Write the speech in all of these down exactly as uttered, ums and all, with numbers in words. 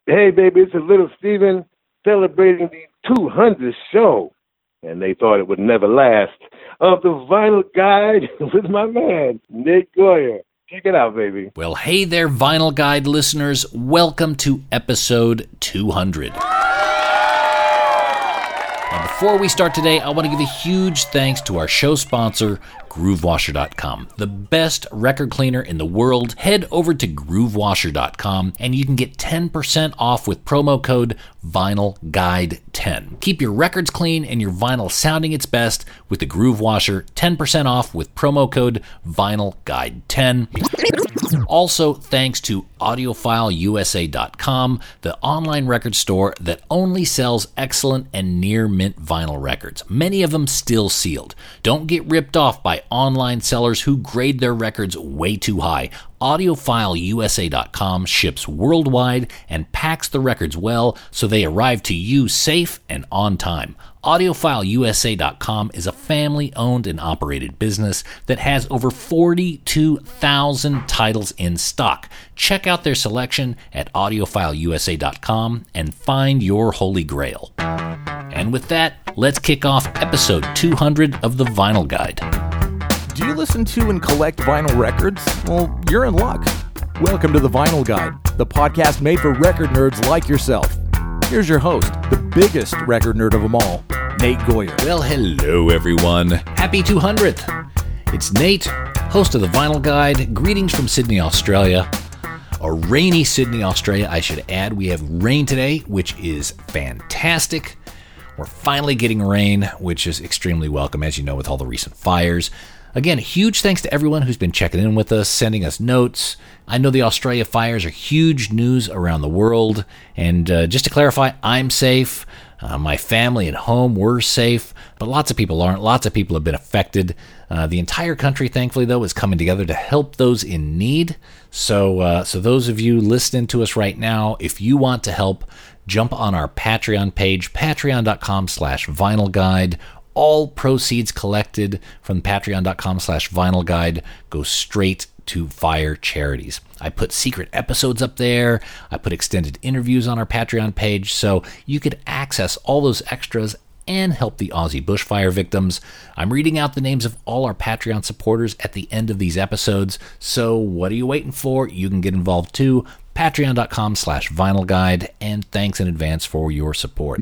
hey, baby, it's a little Steven celebrating the two hundredth show. And they thought it would never last. Of the Vinyl Guide with my man, Nate Goyer. Check it out, baby. Well, hey there, Vinyl Guide listeners. Welcome to episode two hundred. Now, before we start today, I want to give a huge thanks to our show sponsor, Groove Washer dot com, the best record cleaner in the world. Head over to Groove Washer dot com and you can get ten percent off with promo code Vinyl Guide ten. Keep your records clean and your vinyl sounding its best with the Groove Washer. ten percent off with promo code Vinyl Guide ten. Also, thanks to Audiophile U S A dot com, the online record store that only sells excellent and near-mint vinyl records, many of them still sealed. Don't get ripped off by online sellers who grade their records way too high. Audiophile U S A dot com ships worldwide and packs the records well so they arrive to you safe and on time. Audiophile U S A dot com is a family-owned and operated business that has over forty-two thousand titles in stock. Check out their selection at Audiophile U S A dot com and find your holy grail. And with that, let's kick off episode two hundred of the Vinyl Guide. Do you listen to and collect vinyl records? Well, you're in luck. Welcome to the Vinyl Guide, the podcast made for record nerds like yourself. Here's your host, the biggest record nerd of them all, Nate Goyer. Well, hello everyone. Happy two hundredth. It's Nate, host of the Vinyl Guide. Greetings from Sydney, Australia. A rainy Sydney, Australia, I should add. We have rain today, which is fantastic. We're finally getting rain, which is extremely welcome, as you know, with all the recent fires. Again, huge thanks to everyone who's been checking in with us, sending us notes. I know the Australia fires are huge news around the world. And uh, just to clarify, I'm safe. Uh, my family and home were safe. But lots of people aren't. Lots of people have been affected. Uh, the entire country, thankfully, though, is coming together to help those in need. So, uh, so those of you listening to us right now, if you want to help, jump on our Patreon page, patreon.com slash vinyl guide. All proceeds collected from patreon.com slash vinyl guide go straight to fire charities. I put secret episodes up there. I put extended interviews on our Patreon page, so you could access all those extras and help the Aussie bushfire victims. I'm reading out the names of all our Patreon supporters at the end of these episodes, so what are you waiting for? You can get involved too. Patreon.com slash vinyl guide, and thanks in advance for your support.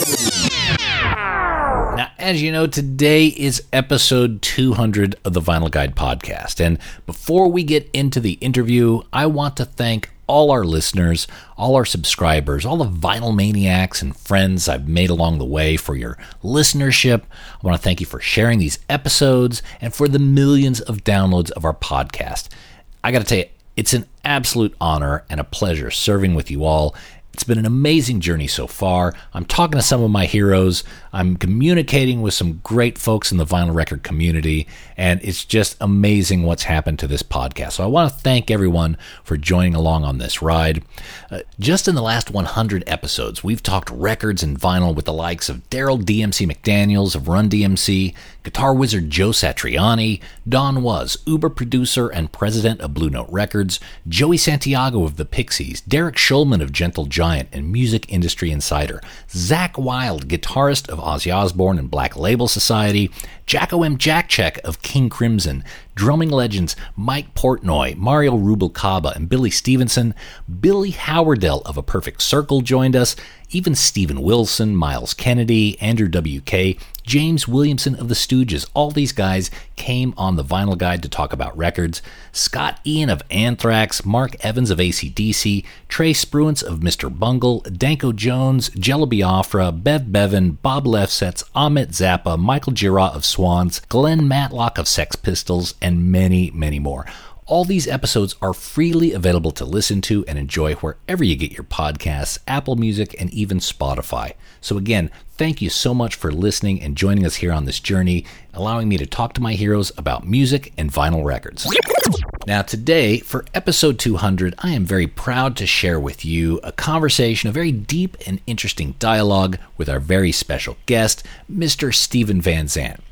Now, as you know, today is episode two hundred of the Vinyl Guide podcast. And before we get into the interview, I want to thank all our listeners, all our subscribers, all the vinyl maniacs and friends I've made along the way for your listenership. I want to thank you for sharing these episodes and for the millions of downloads of our podcast. I got to tell you, it's an absolute honor and a pleasure serving with you all. It's been an amazing journey so far. I'm talking to some of my heroes. I'm communicating with some great folks in the vinyl record community, and it's just amazing what's happened to this podcast. So I want to thank everyone for joining along on this ride. Uh, just in the last one hundred episodes, we've talked records and vinyl with the likes of Daryl D M C McDaniels of Run D M C, guitar wizard Joe Satriani, Don Was, Uber producer and president of Blue Note Records, Joey Santiago of the Pixies, Derek Schulman of Gentle Giant and Music Industry Insider, Zakk Wylde, guitarist of Ozzy Osbourne and Black Label Society, Jacko M. Jackcheck of King Crimson, drumming legends Mike Portnoy, Mario Rubalcaba, and Billy Stevenson. Billy Howardell of A Perfect Circle joined us. Even Steven Wilson, Miles Kennedy, Andrew W K, James Williamson of the Stooges. All these guys came on the Vinyl Guide to talk about records. Scott Ian of Anthrax, Mark Evans of A C D C, Trey Spruance of Mister Bungle, Danko Jones, Jello Biafra, Bev Bevan, Bob Lefsetz, Ahmet Zappa, Michael Gira of Swans, Glenn Matlock of Sex Pistols, and many, many more. All these episodes are freely available to listen to and enjoy wherever you get your podcasts, Apple Music, and even Spotify. So again, thank you so much for listening and joining us here on this journey, allowing me to talk to my heroes about music and vinyl records. Now today, for episode two hundred, I am very proud to share with you a conversation, a very deep and interesting dialogue with our very special guest, Mister Steven Van Zandt.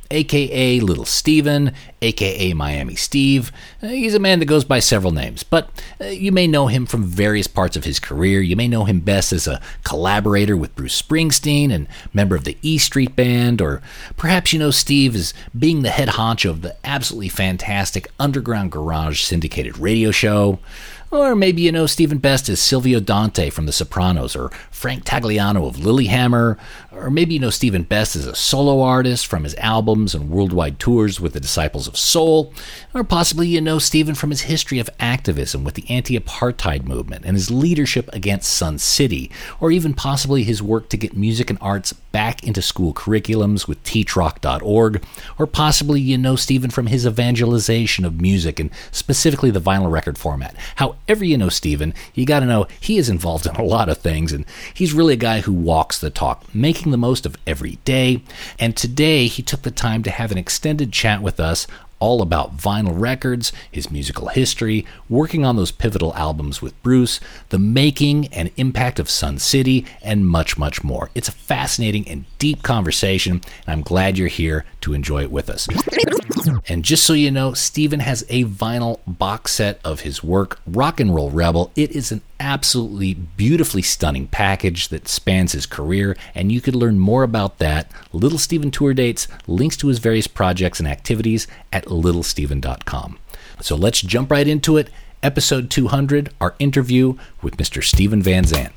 a k a. Little Steven, a k a. Miami Steve. Uh, he's a man that goes by several names, but uh, you may know him from various parts of his career. You may know him best as a collaborator with Bruce Springsteen and member of the E Street Band, or perhaps you know Steve as being the head honcho of the absolutely fantastic Underground Garage syndicated radio show. Or maybe you know Stephen best as Silvio Dante from The Sopranos, or Frank Tagliano of Lilyhammer, or maybe you know Stephen best as a solo artist from his albums and worldwide tours with the Disciples of Soul, or possibly you know Stephen from his history of activism with the anti-apartheid movement and his leadership against Sun City, or even possibly his work to get music and arts back into school curriculums with teach rock dot org, or possibly you know Stephen from his evangelization of music and specifically the vinyl record format. However you know Stephen, you got to know he is involved in a lot of things, and he's really a guy who walks the talk, making the most of every day. And today he took the time to have an extended chat with us all about vinyl records, his musical history, working on those pivotal albums with Bruce, the making and impact of Sun City, and much, much more. It's a fascinating and deep conversation, and I'm glad you're here to enjoy it with us. And just so you know, Stephen has a vinyl box set of his work, Rock and Roll Rebel. It is an absolutely beautifully stunning package that spans his career, and you could learn more about that, Little Steven tour dates, links to his various projects and activities at little steven dot com. So let's jump right into it. Episode two hundred, our interview with Mister Steven Van Zandt.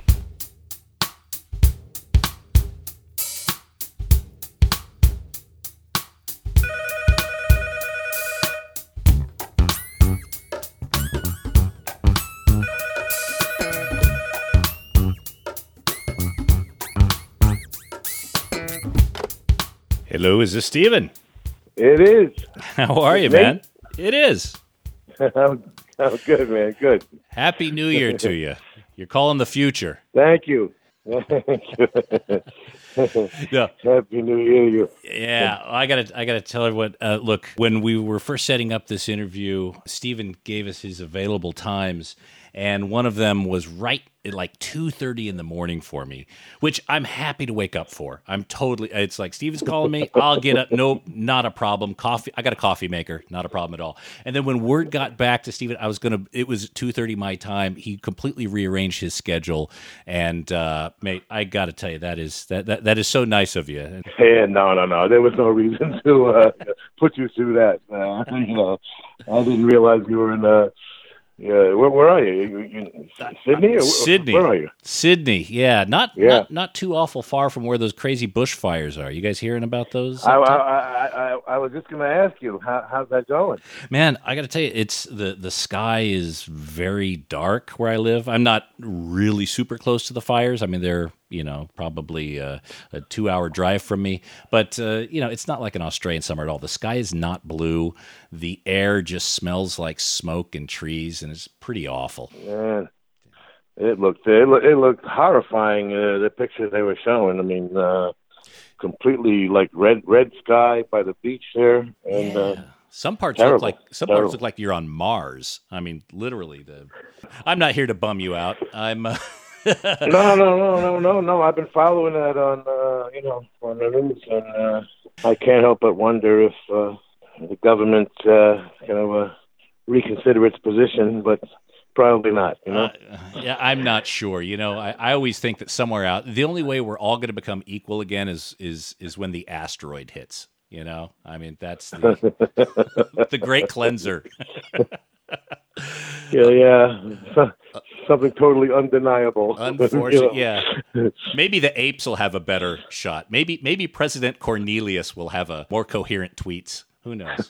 Hello, is this Steven? It is. How are you, man? It is. I'm, I'm good, man. Good. Happy New Year to you. You're calling the future. Thank you. Thank you. Yeah. Happy New Year to you. Yeah, I gotta, I gotta tell everyone. Uh, look, when we were first setting up this interview, Steven gave us his available times, and one of them was right at like two thirty in the morning for me, which I'm happy to wake up for. I'm totally, it's like, Steven's calling me, I'll get up. Nope, not a problem. Coffee, I got a coffee maker, not a problem at all. And then when word got back to Steven, I was going to, it was two thirty my time. He completely rearranged his schedule. And, uh, mate, I got to tell you, that is, that, that, that is so nice of you. Yeah, no, no, no. There was no reason to uh, put you through that. Uh, you know, I didn't realize you were in uh Yeah, where, where are you? You, you Sydney? Or Sydney. Where are you? Sydney. Yeah, not, yeah. not not too awful far from where those crazy bushfires are. You guys hearing about those? I, I, I, I, I was just going to ask you, how, how's that going? Man, I got to tell you, it's the the sky is very dark where I live. I'm not really super close to the fires. I mean, they're, you know, probably a, a two-hour drive from me. But, uh, you know, it's not like an Australian summer at all. The sky is not blue. The air just smells like smoke and trees, and it's pretty awful. Man, it looked it looked, it looked horrifying, uh, the pictures they were showing. I mean, uh, completely like red red sky by the beach there. And, yeah. uh, Some parts terrible. look like some terrible. parts look like you're on Mars. I mean, literally. The I'm not here to bum you out. I'm... Uh, no, no, no, no, no, no. I've been following that on, uh, you know, on the news, and uh, I can't help but wonder if uh, the government, uh, you know, uh, reconsider its position, but probably not. You know. Uh, yeah, I'm not sure. You know, I, I always think that somewhere out, the only way we're all going to become equal again is is is when the asteroid hits. You know, I mean, that's the, the great cleanser. Yeah, yeah. Something totally undeniable. Unfortunately, you know? Yeah. Maybe the apes will have a better shot. Maybe maybe President Cornelius will have a more coherent tweets. Who knows?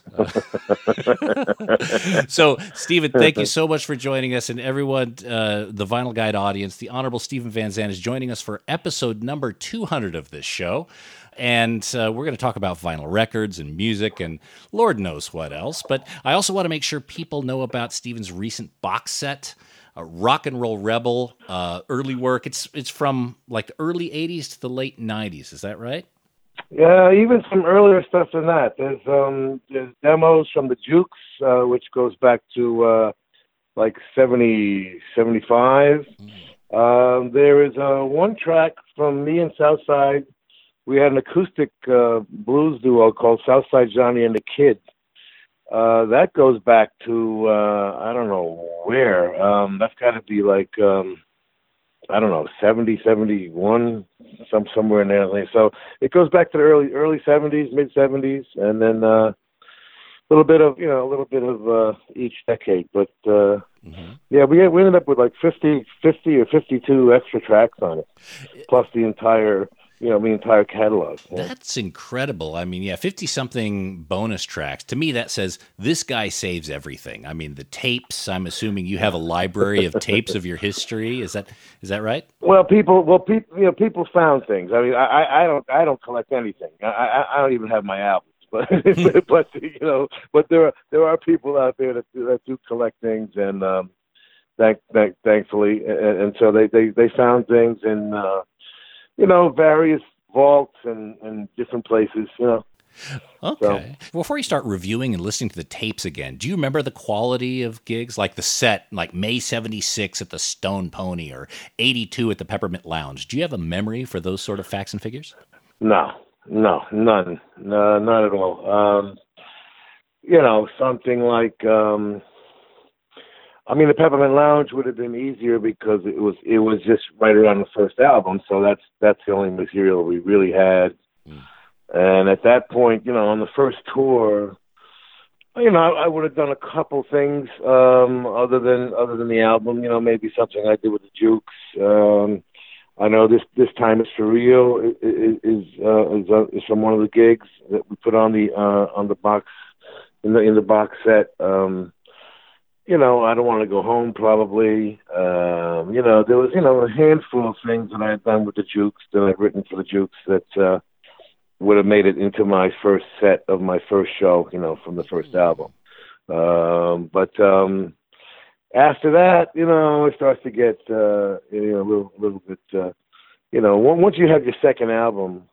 Uh, so, Steven, thank you so much for joining us. And everyone, uh, the Vinyl Guide audience, the Honorable Steven Van Zandt is joining us for episode number two hundred of this show. And uh, we're going to talk about vinyl records and music and Lord knows what else. But I also want to make sure people know about Steven's recent box set, uh, Rock and Roll Rebel, uh, early work. It's it's from like the early eighties to the late nineties. Is that right? Yeah, even some earlier stuff than that. There's um there's demos from the Jukes, uh, which goes back to uh, like seventy, seventy-five. Mm. Um, there is uh, one track from me and Southside we had an acoustic uh, blues duo called Southside Johnny and the Kids. Uh, that goes back to, uh, I don't know where. Um, that's got to be like, um, I don't know, seventy, seventy-one, some, somewhere in there. So it goes back to the early, early seventies, mid seventies, and then uh, a little bit of, you know, a little bit of uh, each decade. But uh, mm-hmm. yeah, we, we ended up with like fifty, fifty or fifty-two extra tracks on it, plus the entire, you know, the entire catalog. Yeah. That's incredible. I mean, yeah, fifty-something bonus tracks. To me, that says this guy saves everything. I mean, the tapes, I'm assuming you have a library of tapes of your history. Is that is that right? Well, people, well, people, you know, people found things. I mean, I, I don't, I don't collect anything. I, I, I don't even have my albums. But, but you know, but there are there are people out there that that do collect things, and um, thank, thank, thankfully, and, and so they, they, they found things in. Uh, you know, various vaults and, and different places, you know. Okay. So, before you start reviewing and listening to the tapes again, do you remember the quality of gigs? Like the set, like May seventy-six at the Stone Pony or eighty-two at the Peppermint Lounge. Do you have a memory for those sort of facts and figures? No, no, none. No, not at all. Um, you know, something like... Um, I mean, the Peppermint Lounge would have been easier because it was it was just right around the first album, so that's that's the only material we really had. Mm. And at that point, you know, on the first tour, you know, I, I would have done a couple things um, other than other than the album. You know, maybe something I did with the Jukes. Um, I know this this time is for real is is, uh, is, uh, is from one of the gigs that we put on the uh, on the box in the in the box set. Um, You know, I don't want to go home, probably. Um, you know, there was, you know, a handful of things that I had done with the Jukes, that I'd written for the Jukes, that uh, would have made it into my first set of my first show, you know, from the first album. Um, but um, after that, you know, it starts to get, uh, you know, a little, little bit, uh, you know, once you have your second album,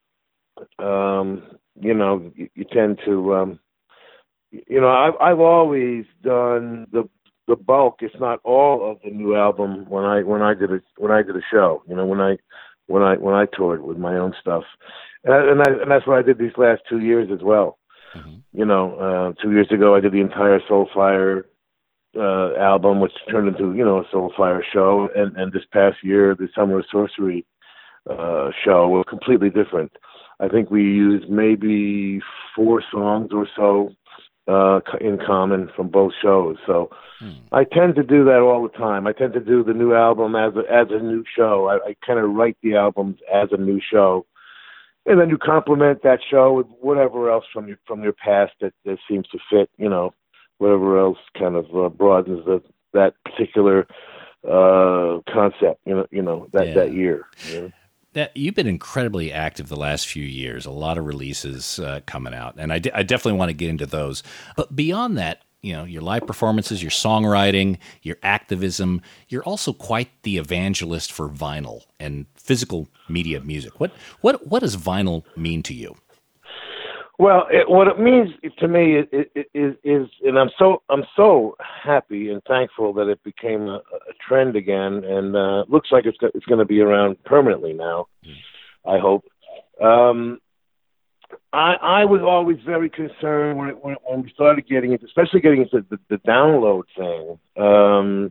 um, you know, you, you tend to... Um, You know, I've I've always done the the bulk, if not all, of the new album when I when I did a when I did a show. You know, when I when I when I toured with my own stuff, and I, and, I, and that's what I did these last two years as well. Mm-hmm. You know, uh, two years ago I did the entire Soulfire uh, album, which turned into, you know, a Soulfire show, and and this past year the Summer of Sorcery uh, show was completely different. I think we used maybe four songs or so uh, in common from both shows. So hmm. I tend to do that all the time. I tend to do the new album as a, as a new show. I, I kind of write the albums as a new show. And then you complement that show with whatever else from your, from your past that, that seems to fit, you know, whatever else kind of uh, broadens the, that particular uh, concept, you know, you know that, yeah. that year. You know? That, you've been incredibly active the last few years, a lot of releases uh, coming out, and I, d- I definitely want to get into those. But beyond that, you know, your live performances, your songwriting, your activism, you're also quite the evangelist for vinyl and physical media music. What what what does vinyl mean to you? Well, it, what it means to me is, is, is, is, and I'm so I'm so happy and thankful that it became a, a trend again, and uh, looks like it's it's going to be around permanently now. Mm. I hope. Um, I I was always very concerned when it, when, when we started getting into, especially getting into the, the download thing. Um,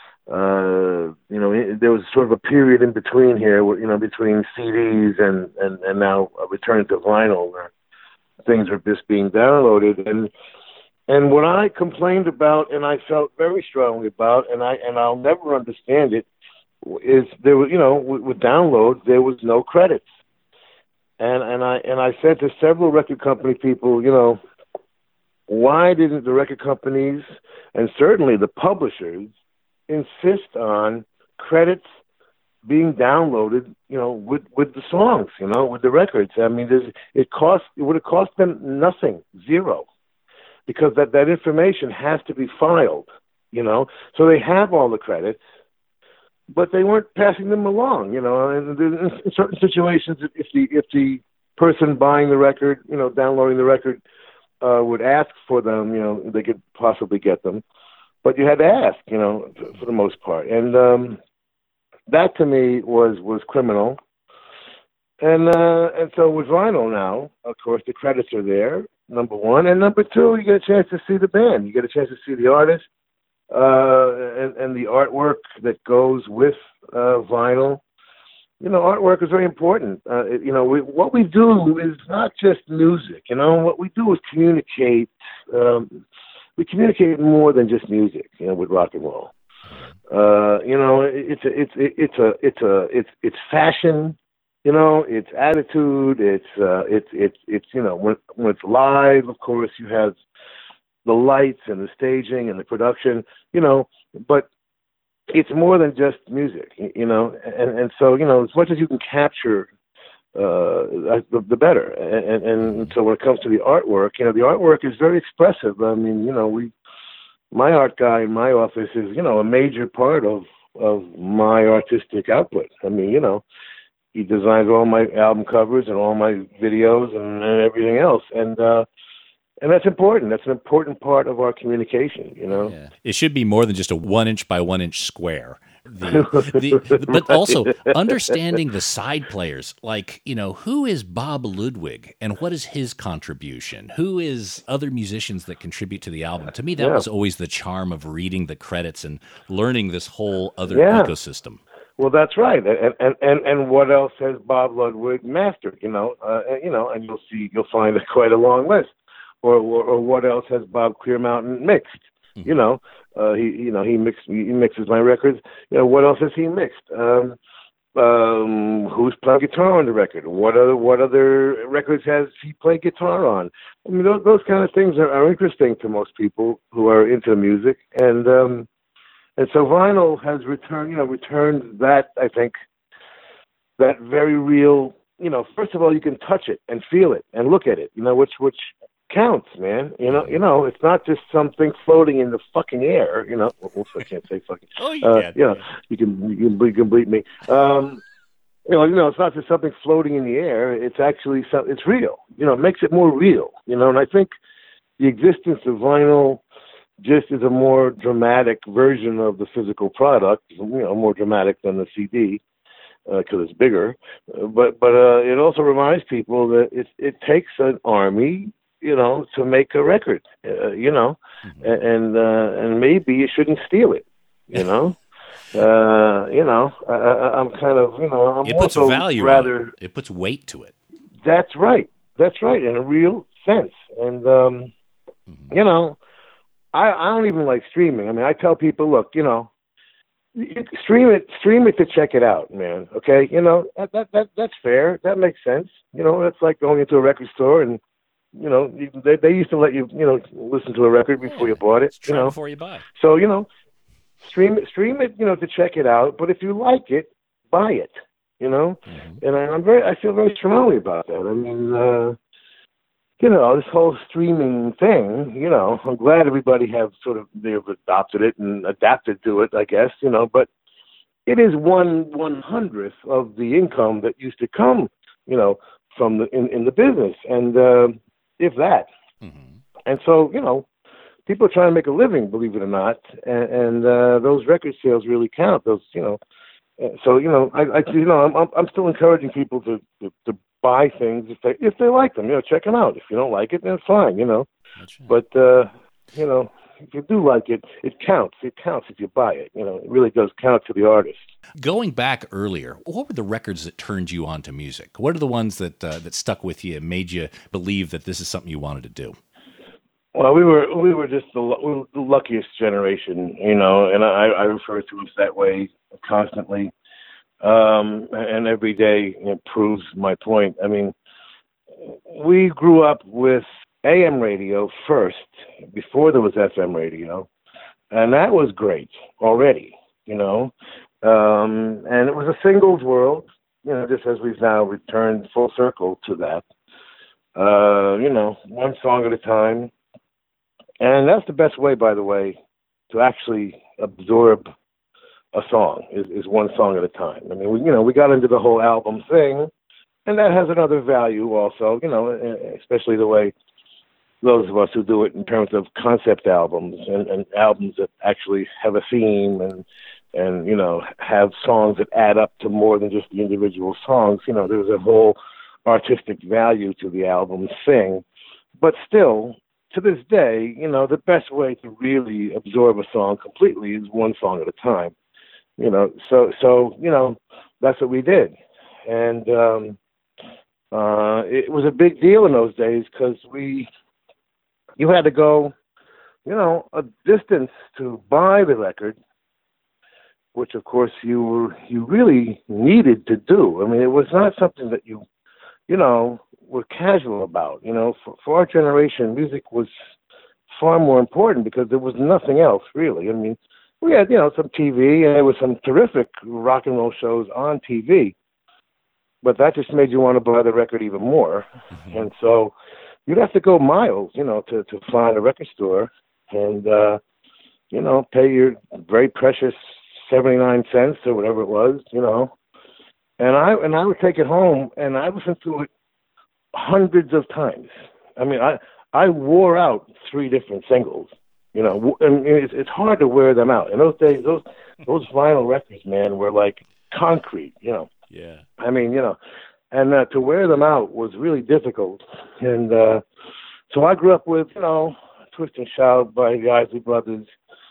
uh, you know, it, there was sort of a period in between here, where, you know, between C Ds and and and now a return to vinyl, where things are just being downloaded. And and what I complained about, and I felt very strongly about, and I and I'll never understand it, is there was, you know, with, with download there was no credits. And and I and I said to several record company people, you know, why didn't the record companies and certainly the publishers insist on credits being downloaded, you know, with, with the songs, you know, with the records? I mean, there's, it cost, it would have cost them nothing, zero, because that, that information has to be filed, you know, so they have all the credits, but they weren't passing them along, you know, and in certain situations, if the, if the person buying the record, you know, downloading the record, uh, would ask for them, you know, they could possibly get them, but you had to ask, you know, for, for the most part. And, um, that to me was, was criminal. And uh, and so with vinyl now, of course, the credits are there, number one. And number two, you get a chance to see the band. You get a chance to see the artist uh, and, and the artwork that goes with uh, vinyl. You know, artwork is very important. Uh, it, you know, we, what we do is not just music. You know, what we do is communicate. Um, we communicate more than just music. You know, with rock and roll. Uh, you know, it, it's a, it's it, it's a it's a it's it's fashion. You know, it's attitude. It's uh, it's it's it's you know, when when it's live, of course, you have the lights and the staging and the production. You know, but it's more than just music, you know, and, and so, you know, as much as you can capture, uh, the, the better. And, and so when it comes to the artwork, you know, the artwork is very expressive. I mean, you know, we, my art guy in my office is, you know, a major part of, of my artistic output. I mean, you know, he designs all my album covers and all my videos and, and everything else. And, uh, And that's important. That's an important part of our communication, you know. Yeah. It should be more than just a one inch by one inch square. The, the, but also understanding the side players, like, you know, who is Bob Ludwig and what is his contribution? Who is other musicians that contribute to the album? To me, that yeah. was always the charm of reading the credits and learning this whole other yeah. ecosystem. Well, that's right. And, and and and what else has Bob Ludwig mastered? You know, uh, you know, and you'll see, you'll find quite a long list. Or, or, or what else has Bob Clearmountain mixed? Mm-hmm. You know, uh, he you know he mixed he mixes my records. You know, what else has he mixed? Um, um, who's playing guitar on the record? What other what other records has he played guitar on? I mean, those, those kind of things are, are interesting to most people who are into music, and um, and so vinyl has returned. You know, returned that I think that very real. You know, first of all, you can touch it and feel it and look at it. You know, which which counts, man. You know, you know, it's not just something floating in the fucking air. You know, well, I can't say fucking. Oh, you uh, can. You know, you can you can, you can bleep me. Um, you know, you know, it's not just something floating in the air. It's actually some, it's real. You know, it makes it more real. You know, and I think the existence of vinyl just is a more dramatic version of the physical product. You know, more dramatic than the C D. Because uh, it's bigger, uh, but but uh, it also reminds people that it it takes an army, you know, to make a record, uh, you know, mm-hmm. and uh, and maybe you shouldn't steal it, you know, uh, you know, I, I'm kind of, you know, I'm it puts also value rather on it. It puts weight to it. That's right, that's right, in a real sense, and um, mm-hmm. you know, I I don't even like streaming. I mean, I tell people, look, you know. You stream it, stream it to check it out, man. Okay, you know that, that that that's fair. That makes sense. You know, that's like going into a record store and, you know, they they used to let you, you know, listen to a record before you bought it. You know, before you buy. So you know, stream it, stream it, you know, to check it out. But if you like it, buy it. You know, mm-hmm. and I, I'm very, I feel very strongly about that. I mean, uh, you know, this whole streaming thing, you know, I'm glad everybody have sort of, they've adopted it and adapted to it, I guess, you know, but it is one one hundredth of the income that used to come, you know, from the, in, in the business. And, uh, if that, mm-hmm. and so, you know, people are trying to make a living, believe it or not. And, and uh, those record sales really count. Those, you know, so, you know, I, I you know, I'm, I'm still encouraging people to, to, to buy things if they if they like them, you know, check them out. If you don't like it, then fine, you know. Right. But uh, you know, if you do like it, it counts. It counts if you buy it. You know, it really does count to the artist. Going back earlier, what were the records that turned you on to music? What are the ones that uh, that stuck with you and made you believe that this is something you wanted to do? Well, we were we were just the, we were the luckiest generation, you know, and I, I refer to us that way constantly. Um, and every day it proves my point. I mean, we grew up with A M radio first, before there was F M radio, and that was great already, you know. Um, and it was a singles world, you know, just as we've now returned full circle to that. Uh, you know, one song at a time. And that's the best way, by the way, to actually absorb a song is, is one song at a time. I mean, we, you know, we got into the whole album thing, and that has another value also, you know, especially the way those of us who do it in terms of concept albums and, and albums that actually have a theme and and, you know, have songs that add up to more than just the individual songs. You know, there's a whole artistic value to the album thing. But still, to this day, you know, the best way to really absorb a song completely is one song at a time. You know, so, so you know, that's what we did. And um, uh, it was a big deal in those days because we, you had to go, you know, a distance to buy the record, which of course you were, you really needed to do. I mean, it was not something that you, you know, were casual about. You know, for, for our generation, music was far more important because there was nothing else really. I mean, we had, you know, some T V, and there was some terrific rock and roll shows on T V, but that just made you want to buy the record even more. Mm-hmm. And so you'd have to go miles, you know, to, to find a record store and, uh, you know, pay your very precious seventy-nine cents or whatever it was, you know. And I and I would take it home, and I listened to it hundreds of times. I mean, I I wore out three different singles, you know, and it's, it's hard to wear them out. In those days, those those vinyl records, man, were like concrete, you know. Yeah. I mean, you know, and uh, to wear them out was really difficult. And uh, so I grew up with, you know, Twist and Shout by the Isley Brothers,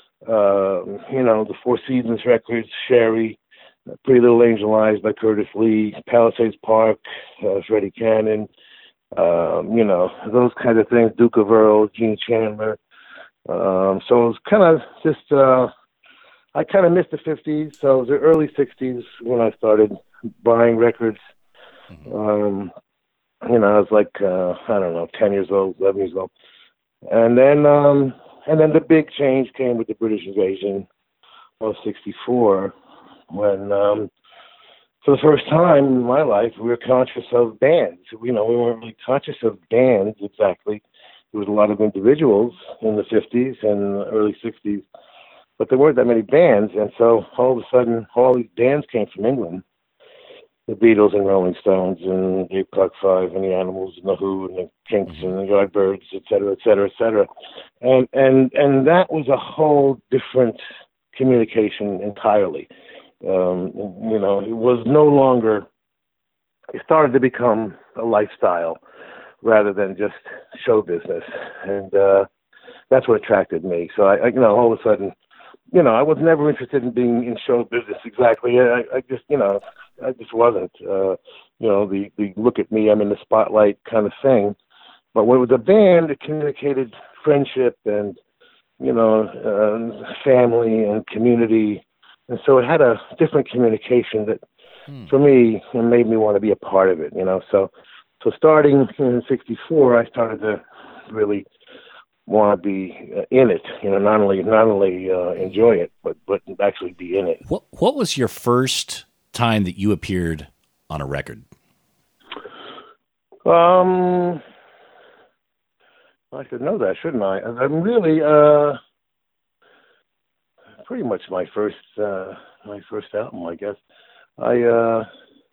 uh, you know, the Four Seasons records, Sherry, Pretty Little Angel Eyes by Curtis Lee, Palisades Park, uh, Freddie Cannon, um, you know, those kind of things, Duke of Earl, Gene Chandler. Um, so it was kind of just, uh, I kind of missed the fifties, so it was the early sixties when I started buying records. Mm-hmm. Um, you know, I was like, uh, I don't know, ten years old, eleven years old. And then, um, and then the big change came with the British invasion of sixty-four, when, um, for the first time in my life, we were conscious of bands. You know, we weren't really conscious of bands exactly. There was a lot of individuals in the fifties and early sixties, but there weren't that many bands. And so all of a sudden, all these bands came from England. The Beatles and Rolling Stones and Dave Clark Five and the Animals and the Who and the Kinks and the Yardbirds, et cetera, et cetera, et cetera. And, and, and that was a whole different communication entirely. Um, you know, it was no longer, it started to become a lifestyle rather than just show business. And uh, that's what attracted me. So, I, I, you know, all of a sudden, you know, I was never interested in being in show business exactly. I, I just, you know, I just wasn't, uh, you know, the, the look at me, I'm in the spotlight kind of thing. But when it was a band, it communicated friendship and, you know, uh, family and community. And so it had a different communication that, hmm. for me, made me want to be a part of it, you know. So so starting in sixty-four, I started to really want to be uh, in it, you know, not only not only uh, enjoy it, but but actually be in it. What What was your first time that you appeared on a record? Um, I should know that, shouldn't I? I'm really uh, pretty much my first uh, my first album, I guess. I uh,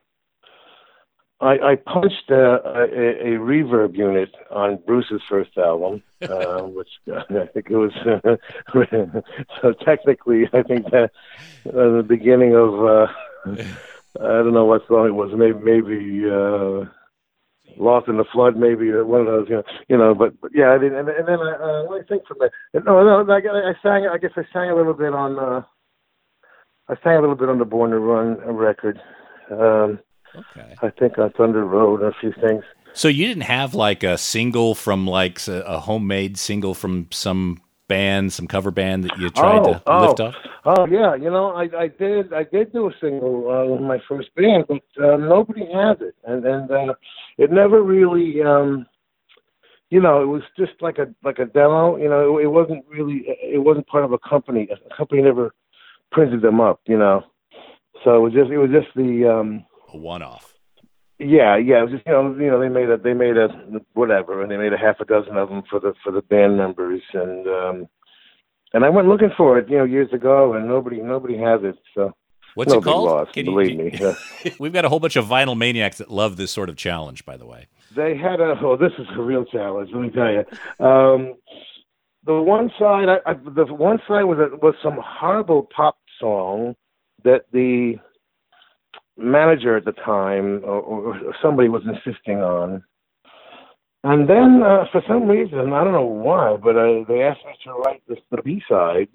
I, I punched a, a, a reverb unit on Bruce's first album, uh, which uh, I think it was. Uh, so technically, I think that uh, the beginning of uh, I don't know what song it was. Maybe maybe uh, Lost in the Flood, maybe or one of those. You know, you know. But, but yeah, I did, and, and then uh, what do I think from that? No, no. I, I sang. I guess I sang a little bit on. Uh, I sang a little bit on the Born to Run record. Um, Okay. I think on Thunder Road and a few things. So you didn't have like a single from like a, a homemade single from some band, some cover band that you tried oh, to oh, lift off? Oh yeah, you know, I, I did I did do a single uh, with my first band, but uh, nobody has it, and and uh, it never really, um, you know, it was just like a like a demo. You know, it, it wasn't really, it wasn't part of a company. A company never printed them up. You know, so it was just it was just the. Um, A one-off. Yeah, yeah. It was just you know, you know, they made a, they made a whatever, and they made a half a dozen of them for the for the band members, and um, and I went looking for it, you know, years ago, and nobody nobody has it. So what's no it called? Loss, Can believe you, me. Yeah. We've got a whole bunch of vinyl maniacs that love this sort of challenge. By the way, they had a. Oh, this is a real challenge. Let me tell you. Um, the one side, I, I, the one side was a, was some horrible pop song that the manager at the time or, or somebody was insisting on. And then, uh, for some reason, I don't know why, but uh, they asked me to write the, the B-sides.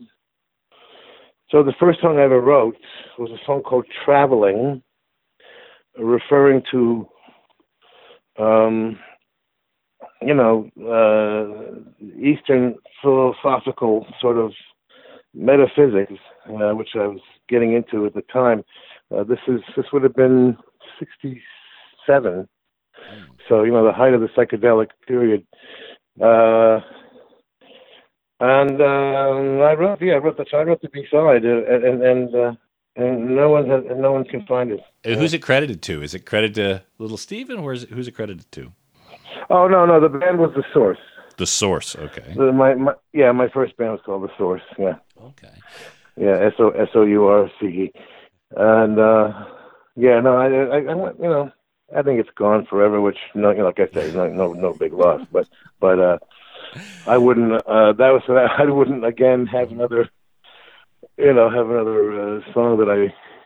So the first song I ever wrote was a song called Traveling, referring to, um, you know, uh, Eastern philosophical sort of metaphysics, uh, which I was getting into at the time. Uh, this is this would have been sixty-seven. So, you know, the height of the psychedelic period. Uh, and um, I wrote, yeah, I wrote the, I wrote the B-side, uh, and and uh, and no one has, no one can find it. Who's it credited to? Is it credited to Little Steven, or is it, who's it credited to? Oh no, no, the band was The Source. The Source, okay. The, my, my yeah, my first band was called The Source. Yeah. Okay. Yeah, S O S O U R C E, and uh, yeah, no, I, I, I went, you know. I think it's gone forever, which, no, you know, like I say, no, no, no big loss. But, but uh, I wouldn't. Uh, that was. I wouldn't again have another. You know, have another uh, song that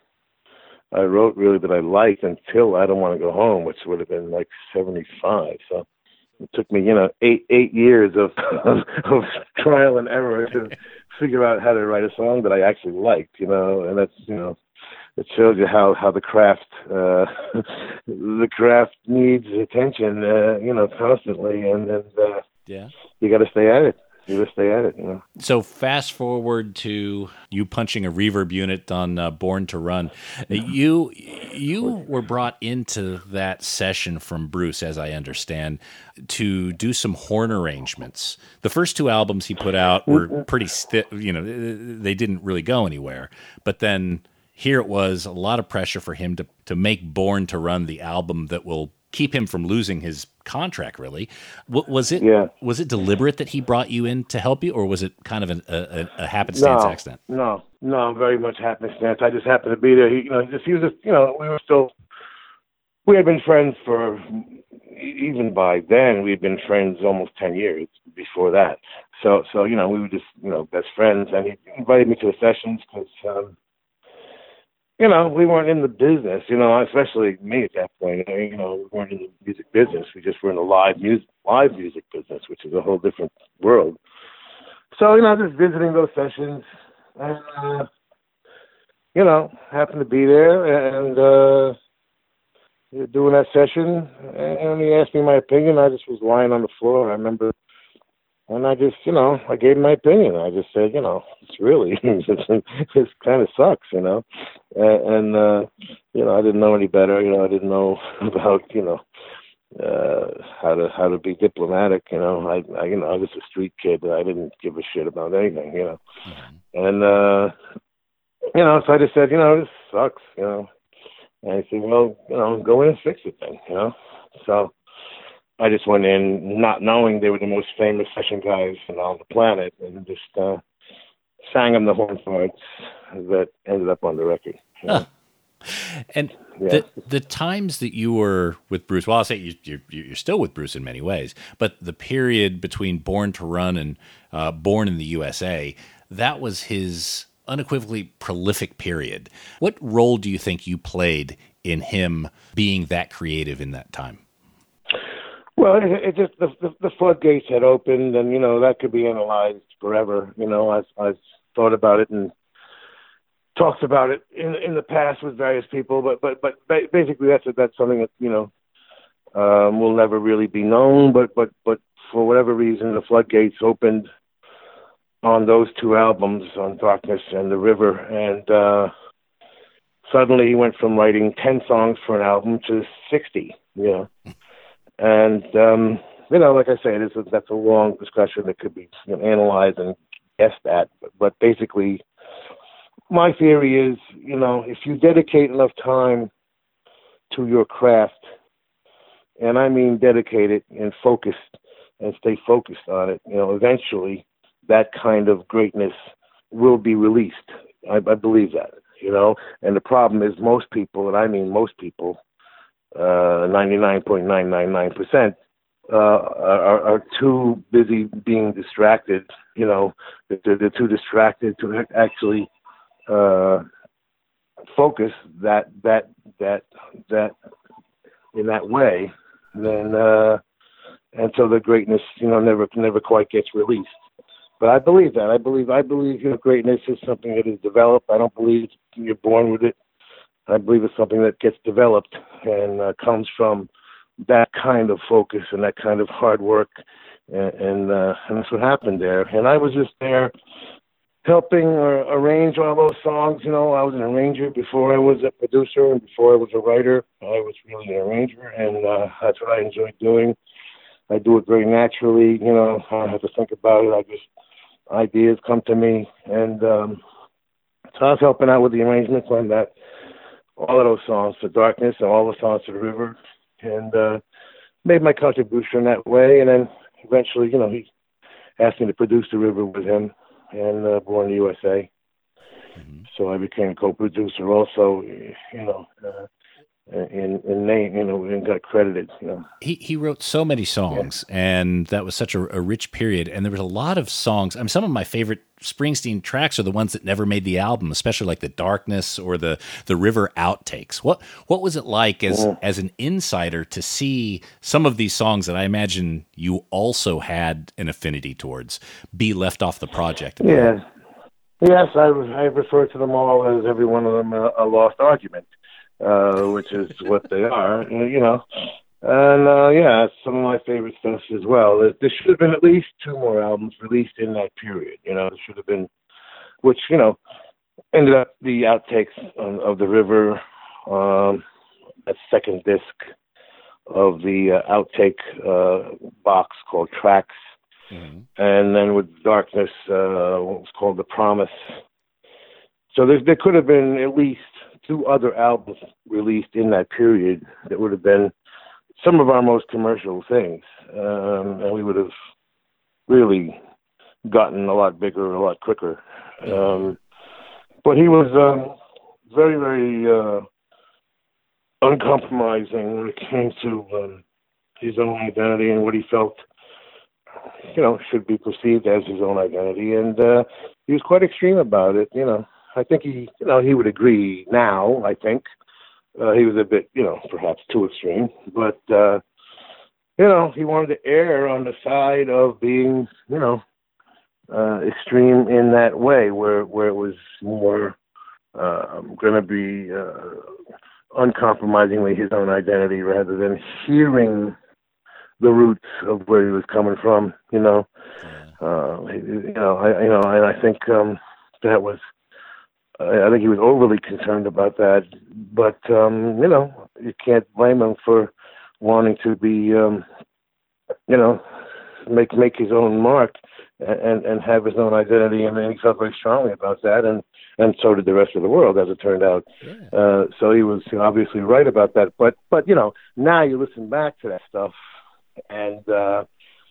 I. I wrote really that I liked until I Don't Want to Go Home, which would have been like seventy-five. So it took me, you know, eight eight years of of, of trial and error to figure out how to write a song that I actually liked. You know, and that's, you know. It shows you how, how the craft uh, the craft needs attention, uh, you know, constantly, and, and uh, yeah, you got to stay at it. You got to stay at it, you know. So fast forward to you punching a reverb unit on uh, Born to Run. You you were brought into that session from Bruce, as I understand, to do some horn arrangements. The first two albums he put out were pretty stiff. You know, they didn't really go anywhere, but then. Here it was a lot of pressure for him to, to make Born to Run the album that will keep him from losing his contract, really. W- was it yeah. was it deliberate that he brought you in to help you, or was it kind of an, a, a happenstance no, accident? No, no, very much happenstance. I just happened to be there. He, you know, just, he was, just, you know, we were still, we had been friends for, even by then, we had been friends almost ten years before that. So, so you know, we were just, you know, best friends, and he invited me to the sessions because, um, you know, we weren't in the business, you know, especially me at that point. You know, we weren't in the music business. We just were in the live music, live music business, which is a whole different world. So, you know, just visiting those sessions, and, uh, you know, happened to be there, and uh, doing that session, and he asked me my opinion. I just was lying on the floor, I remember. And I just, you know, I gave my opinion. I just said, you know, it's really, it kind of sucks, you know. And, and uh, you know, I didn't know any better. You know, I didn't know about, you know, uh, how to how to be diplomatic. You know, I, I, you know, I was a street kid. I didn't give a shit about anything, you know. Mm-hmm. And, uh, you know, so I just said, you know, this sucks, you know. And he said, well, you know, go in and fix it then, you know. So. I just went in not knowing they were the most famous session guys on the planet, and just uh, sang them the horn parts that ended up on the record. You know? Huh. And yeah. the the times that you were with Bruce, well, I'll say you, you're, you're still with Bruce in many ways, but the period between Born to Run and uh, Born in the U S A, that was his unequivocally prolific period. What role do you think you played in him being that creative in that time? Well, it, it just the, the the floodgates had opened, and you know that could be analyzed forever. You know, I've I've thought about it and talked about it in in the past with various people, but but but basically that's that's something that you know um, will never really be known. But but but for whatever reason, the floodgates opened on those two albums, on Darkness and The River, and uh, suddenly he went from writing ten songs for an album to sixty. You know. And, um, you know, like I say, it is a, that's a long discussion that could be you know, analyzed and guessed at. But, but basically, my theory is, you know, if you dedicate enough time to your craft, and I mean dedicated and focused and stay focused on it, you know, eventually that kind of greatness will be released. I, I believe that, you know. And the problem is most people, and I mean most people, Uh, ninety-nine point nine nine nine percent uh, are, are too busy being distracted. You know, they're, they're too distracted to actually uh, focus that that that that in that way, then uh, and so the greatness, you know, never never quite gets released. But I believe that. I believe I believe you know, greatness is something that is developed. I don't believe you're born with it. I believe it's something that gets developed and uh, comes from that kind of focus and that kind of hard work, and and, uh, and that's what happened there. And I was just there helping uh, arrange all those songs. You know, I was an arranger before I was a producer, and before I was a writer, I was really an arranger, and uh, that's what I enjoyed doing. I do it very naturally. You know, I don't have to think about it. I just ideas come to me, and um, so I was helping out with the arrangements on that, all of those songs for Darkness and all the songs for the River, and uh, made my contribution that way. And then eventually, you know, he asked me to produce the River with him, and uh, Born in the U S A. Mm-hmm. So I became co-producer also, you know, uh, in, in name, you know, and got credited, you know. He he wrote so many songs, yeah. and that was such a, a rich period. And there was a lot of songs. I mean, some of my favorite Springsteen tracks are the ones that never made the album, especially like the Darkness or the the River outtakes. What what was it like as mm. as an insider to see some of these songs that I imagine you also had an affinity towards be left off the project? Yeah. Yes, I I refer to them all as every one of them a, a lost argument. Uh, which is what they are, you know. And, uh, yeah, some of my favorite stuff as well. There, there should have been at least two more albums released in that period, you know. There should have been, which, you know, ended up the outtakes of, of the River, um, that second disc of the uh, outtake uh, box called Tracks. Mm-hmm. And then with Darkness, uh, what was called The Promise. So there, there could have been at least two other albums released in that period that would have been some of our most commercial things, um, and we would have really gotten a lot bigger, a lot quicker. Um, but he was um, very, very uh, uncompromising when it came to um, his own identity and what he felt, you know, should be perceived as his own identity. And uh, he was quite extreme about it, you know. I think he, you know, he would agree now, I think. Uh, he was a bit, you know, perhaps too extreme. But, uh, you know, he wanted to err on the side of being, you know, uh, extreme in that way, where, where it was more uh, going to be uh, uncompromisingly his own identity rather than hearing the roots of where he was coming from, you know. Uh, you know, I, you know, and I think um, that was, I think he was overly concerned about that, but, um, you know, you can't blame him for wanting to be, um, you know, make make his own mark and, and have his own identity, and he felt very strongly about that, and, and so did the rest of the world, as it turned out. Yeah. Uh, so he was obviously right about that, but, but, you know, now you listen back to that stuff, and uh,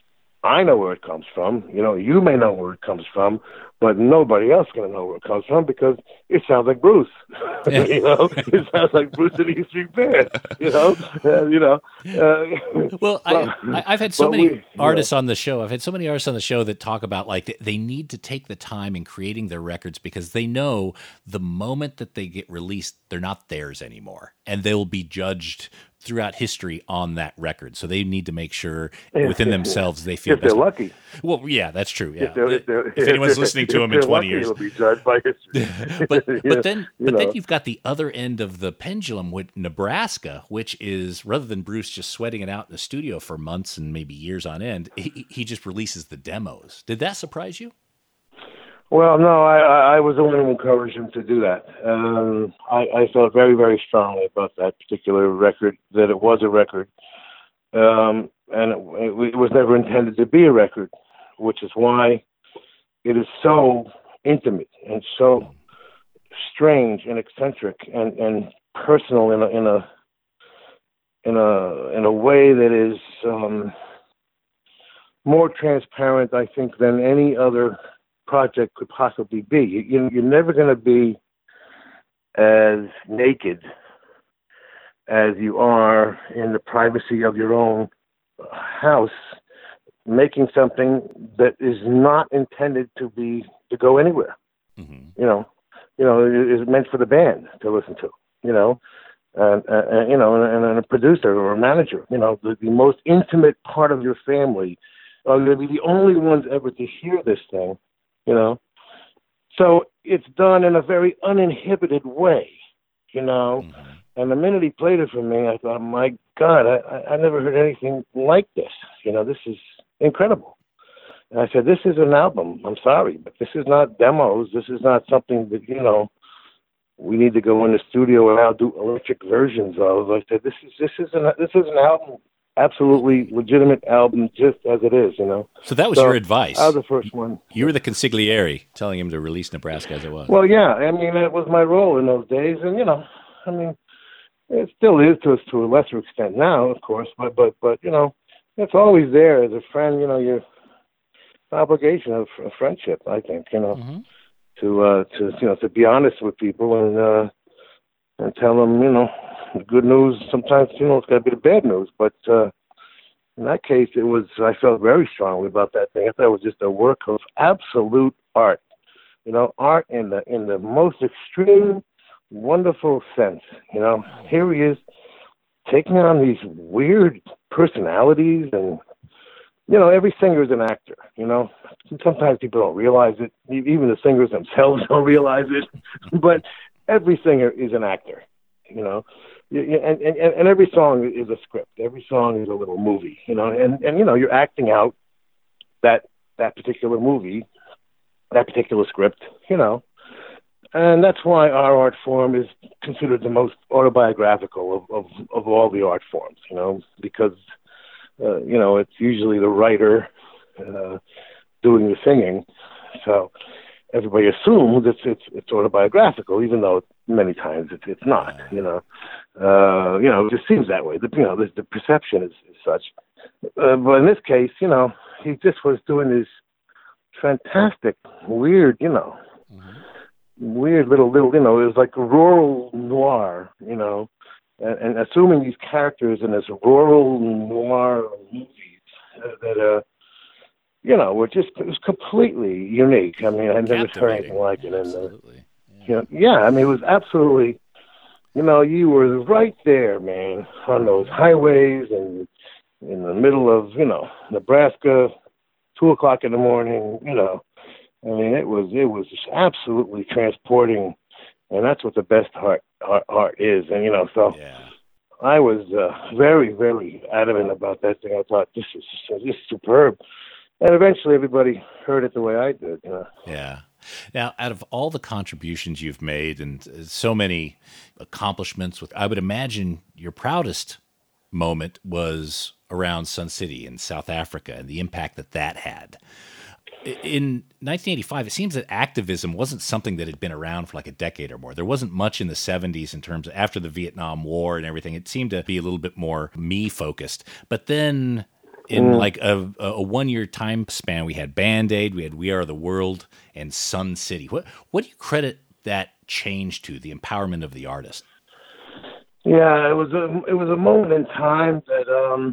I know where it comes from. You know, you may know where it comes from, but nobody else going to know where it comes from because it sounds like Bruce. Yeah. You know, it sounds like Bruce and the E Street Band. You know, uh, you know. Uh, well, I, I've had so many we, artists know. on the show. I've had so many artists on the show that talk about like they need to take the time in creating their records because they know the moment that they get released, they're not theirs anymore, and they'll be judged throughout history on that record. So they need to make sure within themselves they feel if they're lucky. Well, yeah, that's true. Yeah. If, they're, if, they're, if anyone's if listening to them in twenty lucky, years, it'll be judged by history. but but yeah, then you but know. then you've got the other end of the pendulum with Nebraska, which is rather than Bruce just sweating it out in the studio for months and maybe years on end, he, he just releases the demos. Did that surprise you? Well, no, I, I was the one who encouraged him to do that. Um, I, I felt very, very strongly about that particular record, that it was a record. Um, and it, it was never intended to be a record, which is why it is so intimate and so strange and eccentric and, and personal in a, in a, in a, in a way that is um, more transparent, I think, than any other project could possibly be. You, you're never going to be as naked as you are in the privacy of your own house, making something that is not intended to be to go anywhere. Mm-hmm. You know, you know, is meant for the band to listen to, you know, and, and you know, and, and a producer or a manager, you know, the, the most intimate part of your family are going to be the only ones ever to hear this thing, you know. So it's done in a very uninhibited way, you know. Mm-hmm. And the minute he played it for me, I thought, my God, I, I never heard anything like this. You know, this is incredible. And I said, this is an album. I'm sorry, but this is not demos. This is not something that, you know, we need to go in the studio and now do electric versions of. I said, this is this is an this is an album, absolutely legitimate album, just as it is, you know. So that was so, your advice. I was the first one. You were the consigliere telling him to release Nebraska as it was. Well, yeah. I mean, it was my role in those days, and you know, I mean, it still is to to a lesser extent now, of course. But but but you know, it's always there as a friend. You know, your obligation of, of friendship. I think you know. Mm-hmm. To uh, to you know, to be honest with people and uh, and tell them, you know, the good news. Sometimes, you know, it's got to be the bad news. But uh, in that case, it was. I felt very strongly about that thing. I thought it was just a work of absolute art. You know, art in the in the most extreme, wonderful sense. You know, here he is taking on these weird personalities and. You know, every singer is an actor, you know. Sometimes people don't realize it. Even the singers themselves don't realize it. But every singer is an actor, you know. And, and, and every song is a script. Every song is a little movie, you know. And, and you know, you're acting out that that particular movie, that particular script, you know. And that's why our art form is considered the most autobiographical of, of, of all the art forms, you know, because... Uh, you know, it's usually the writer uh, doing the singing, so everybody assumes it's it's, it's autobiographical, even though many times it's it's not. You know, uh, you know, it just seems that way. The, you know, the, the perception is, is such. Uh, but in this case, you know, he just was doing this fantastic, weird, you know, mm-hmm. weird little little, you know, it was like rural noir, you know. And, and assuming these characters in this rural noir movies uh, that, uh, you know, were just it was completely unique. I mean, I never heard anything like it. Absolutely. And, uh, you know, yeah, I mean, it was absolutely, you know, you were right there, man, on those highways and in the middle of, you know, Nebraska, two o'clock in the morning. You know, I mean, it was it was just absolutely transporting. And that's what the best art, art, art is. And, you know, so yeah. I was uh, very, very adamant about that thing. I thought, this is this is superb. And eventually everybody heard it the way I did, you know. Yeah. Now, out of all the contributions you've made and so many accomplishments, with I would imagine your proudest moment was around Sun City in South Africa and the impact that that had. In nineteen eighty-five, it seems that activism wasn't something that had been around for like a decade or more. There wasn't much in the seventies in terms of after the Vietnam War and everything. It seemed to be a little bit more me-focused. But then in mm. like a, a one-year time span, we had Band-Aid, we had We Are the World, and Sun City. What, what do you credit that change to, the empowerment of the artist? Yeah, it was a, it was a moment in time that... Um...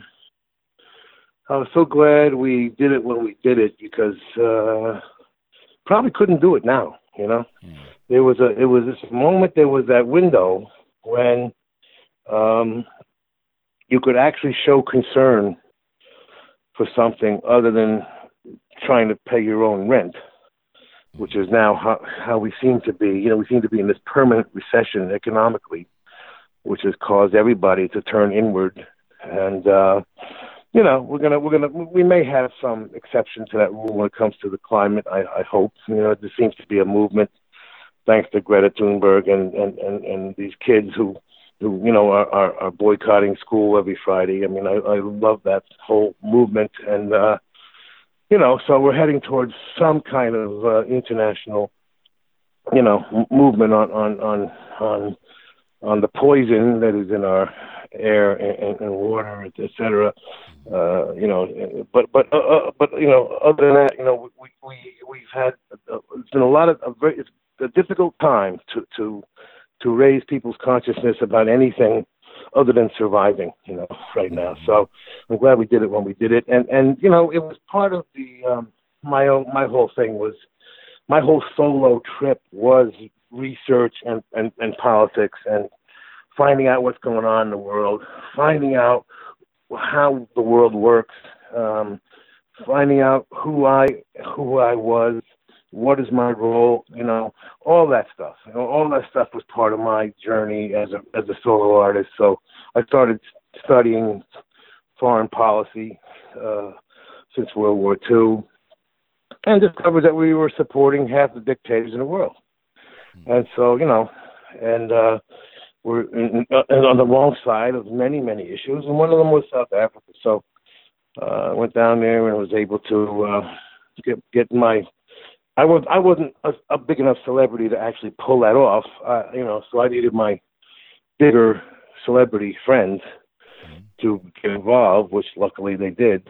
I was so glad we did it when we did it because uh, probably couldn't do it now. You know, mm. there was a it was this moment. There was that window when um, you could actually show concern for something other than trying to pay your own rent, which is now how, how we seem to be. You know, we seem to be in this permanent recession economically, which has caused everybody to turn inward and. Uh, You know, we're gonna we're gonna we may have some exception to that rule when it comes to the climate. I, I hope. You know, there seems to be a movement, thanks to Greta Thunberg and, and, and, and these kids who, who you know are, are, are boycotting school every Friday. I mean, I, I love that whole movement, and uh, you know, so we're heading towards some kind of uh, international, you know, m- movement on on on on on the poison that is in our air and, and water, et cetera. Uh, you know, but but uh, uh, but you know, other than that, you know, we we we've had uh, it's been a lot of a very it's a difficult time to to to raise people's consciousness about anything other than surviving. You know, right now. So I'm glad we did it when we did it, and and you know, it was part of the um, my own my whole thing was my whole solo trip was research and, and, and politics and finding out what's going on in the world, finding out how the world works, um, finding out who I who I was, what is my role, you know, all that stuff. You know, all that stuff was part of my journey as a as a solo artist. So I started studying foreign policy uh, since World War Two, and discovered that we were supporting half the dictators in the world. And so, you know, and uh, we're in, in, on the wrong side of many, many issues, and one of them was South Africa. So I uh, went down there and was able to uh, get get my. I was I wasn't a, a big enough celebrity to actually pull that off, uh, you know. So I needed my bigger celebrity friends to get involved, which luckily they did,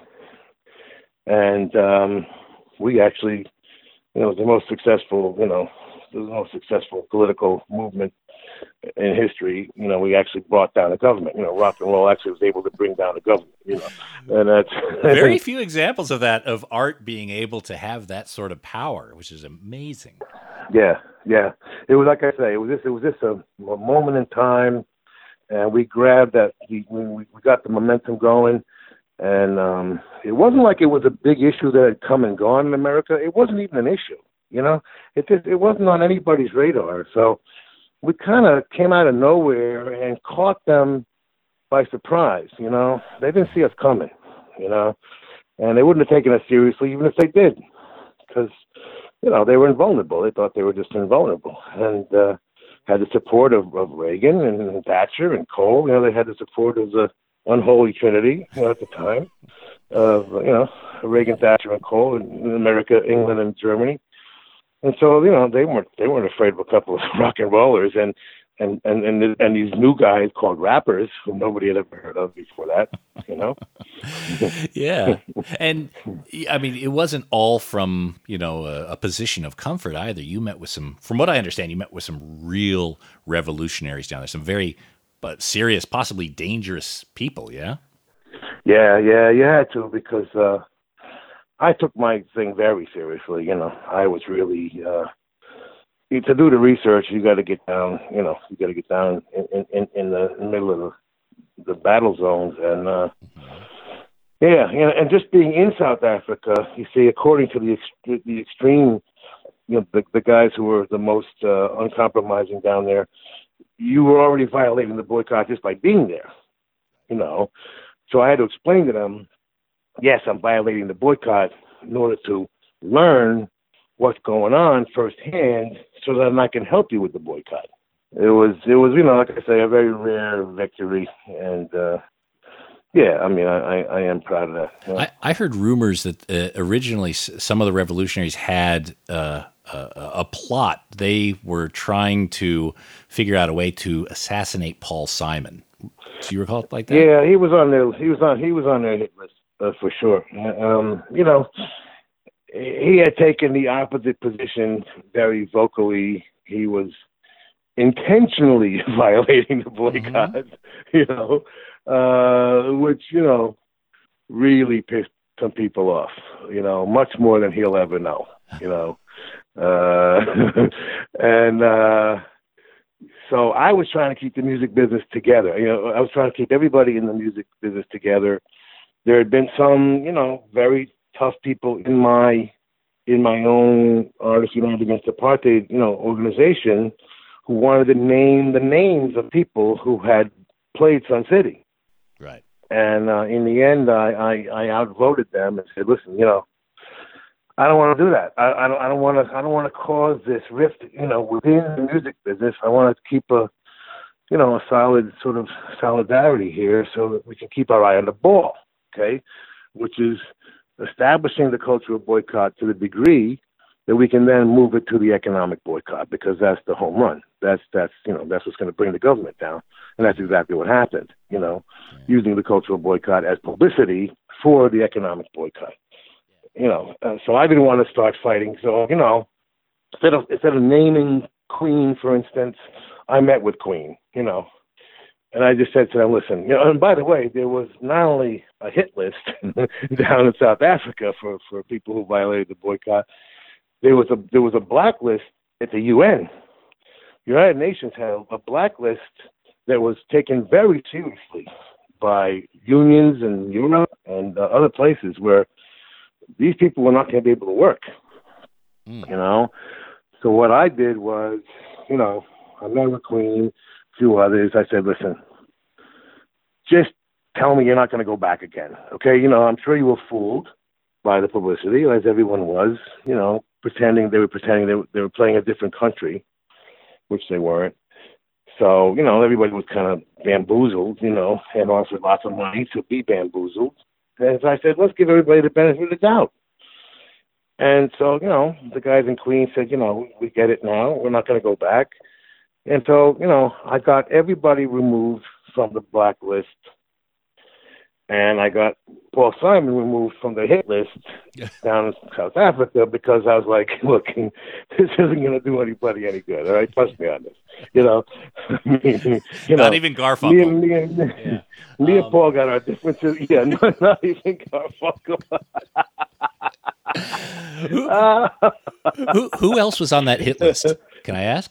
and um, we actually, you know, the most successful, you know. the most successful political movement in history. You know, we actually brought down the government. You know, rock and roll actually was able to bring down the government. You know, and that's very few examples of that, of art being able to have that sort of power, which is amazing. Yeah, yeah. It was like I say, it was just it was just a, a moment in time, and we grabbed that. We we, we got the momentum going, and um, it wasn't like it was a big issue that had come and gone in America. It wasn't even an issue. You know, it just it wasn't on anybody's radar. So we kind of came out of nowhere and caught them by surprise. You know, they didn't see us coming. You know, and they wouldn't have taken us seriously even if they did, because you know they were invulnerable. They thought they were just invulnerable, and uh, had the support of, of Reagan and Thatcher and Kohl. You know, they had the support of the unholy trinity, you know, at the time of you know Reagan, Thatcher, and Kohl in America, England, and Germany. And so, you know, they weren't they weren't afraid of a couple of rock and rollers and and, and, and, and these new guys called rappers who nobody had ever heard of before that, you know? Yeah. And, I mean, it wasn't all from, you know, a, a position of comfort either. You met with some, from what I understand, you met with some real revolutionaries down there, some very but serious, possibly dangerous people, yeah? Yeah, yeah, you had to, because uh, I took my thing very seriously. You know, I was really uh, to do the research. You got to get down. You know, you got to get down in, in, in the middle of the, the battle zones, and uh, yeah, you know, and just being in South Africa, you see, according to the ex- the extreme, you know, the, the guys who were the most uh, uncompromising down there, you were already violating the boycott just by being there. You know, so I had to explain to them, yes, I'm violating the boycott in order to learn what's going on firsthand so that I can help you with the boycott. It was, it was, you know, like I say, a very rare victory. And, uh, yeah, I mean, I, I am proud of that. You know? I, I heard rumors that uh, originally some of the revolutionaries had uh, a, a plot. They were trying to figure out a way to assassinate Paul Simon. Do you recall it like that? Yeah, he was on their, he was on, he was on their hit list. Uh, for sure. Um, you know, he had taken the opposite position very vocally. He was intentionally violating the boycott, mm-hmm. you know, uh, which, you know, really pissed some people off, you know, much more than he'll ever know, you know. Uh, and uh, so I was trying to keep the music business together. You know, I was trying to keep everybody in the music business together. There had been some, you know, very tough people in my in my own Artists United Against Apartheid, you know, organization, who wanted to name the names of people who had played Sun City. Right. And uh, in the end, I, I, I outvoted them and said, "Listen, you know, I don't want to do that. I, I don't I don't want to I don't want to cause this rift, you know, within the music business. I want to keep a, you know, a solid sort of solidarity here so that we can keep our eye on the ball." Okay, which is establishing the cultural boycott to the degree that we can then move it to the economic boycott, because that's the home run. That's that's you know that's what's going to bring the government down, and that's exactly what happened. You know, yeah. Using the cultural boycott as publicity for the economic boycott. You know, uh, so I didn't want to start fighting. So you know, instead of instead of naming Queen, for instance, I met with Queen. You know. And I just said to them, listen, you know, and by the way, there was not only a hit list down in South Africa for, for people who violated the boycott, there was a there was a blacklist at the U N United Nations had a, a blacklist that was taken very seriously by unions in Europe and uh, other places where these people were not going to be able to work. Mm. You know, so what I did was, you know, I met with Queen, a few others. I said, listen, just tell me you're not going to go back again. Okay. You know, I'm sure you were fooled by the publicity, as everyone was, you know, pretending they were pretending they were, they were playing a different country, which they weren't. So, you know, everybody was kind of bamboozled, you know, and offered lots of money to be bamboozled. And so I said, let's give everybody the benefit of the doubt. And so, you know, the guys in Queens said, you know, we get it now. We're not going to go back. And so, you know, I got everybody removed from the blacklist. And I got Paul Simon removed from the hit list down in South Africa because I was like, look, this isn't going to do anybody any good. All right, trust me on this. You know, you know not even Garfunkel. Me and, me and, yeah. me and um, Paul got our differences. Yeah, not, not even Garfunkel. who, who, who else was on that hit list? Can I ask?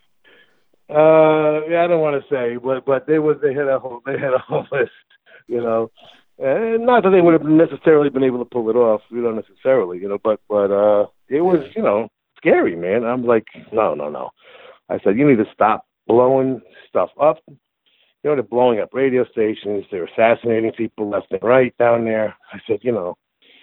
Uh, yeah, I don't want to say, but but they was they had a whole they had a whole list. You know, and not that they would have necessarily been able to pull it off, you know, necessarily, you know, but, but, uh, it was, you know, scary, man. I'm like, no, no, no. I said, you need to stop blowing stuff up. You know, they're blowing up radio stations. They're assassinating people left and right down there. I said, you know,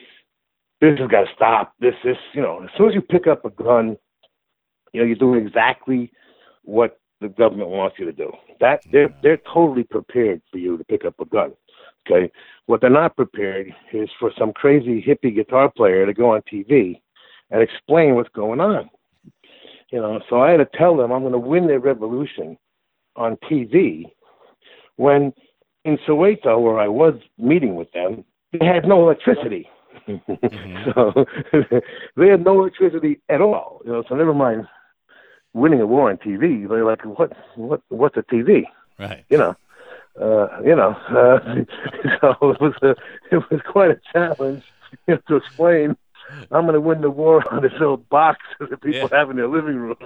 this has got to stop. This is, you know, as soon as you pick up a gun, you know, you're doing exactly what the government wants you to do. That they're, they're totally prepared for you to pick up a gun. Okay, what they're not prepared is for some crazy hippie guitar player to go on T V and explain what's going on. You know, so I had to tell them I'm going to win their revolution on T V when in Soweto, where I was meeting with them, they had no electricity. Mm-hmm. So they had no electricity at all. You know, so never mind winning a war on T V. They're like, what, what, what's a T V? Right. You know. Uh, you know, uh, so it was a, it was quite a challenge, you know, to explain. I'm going to win the war on this little box that people yeah. have in their living room,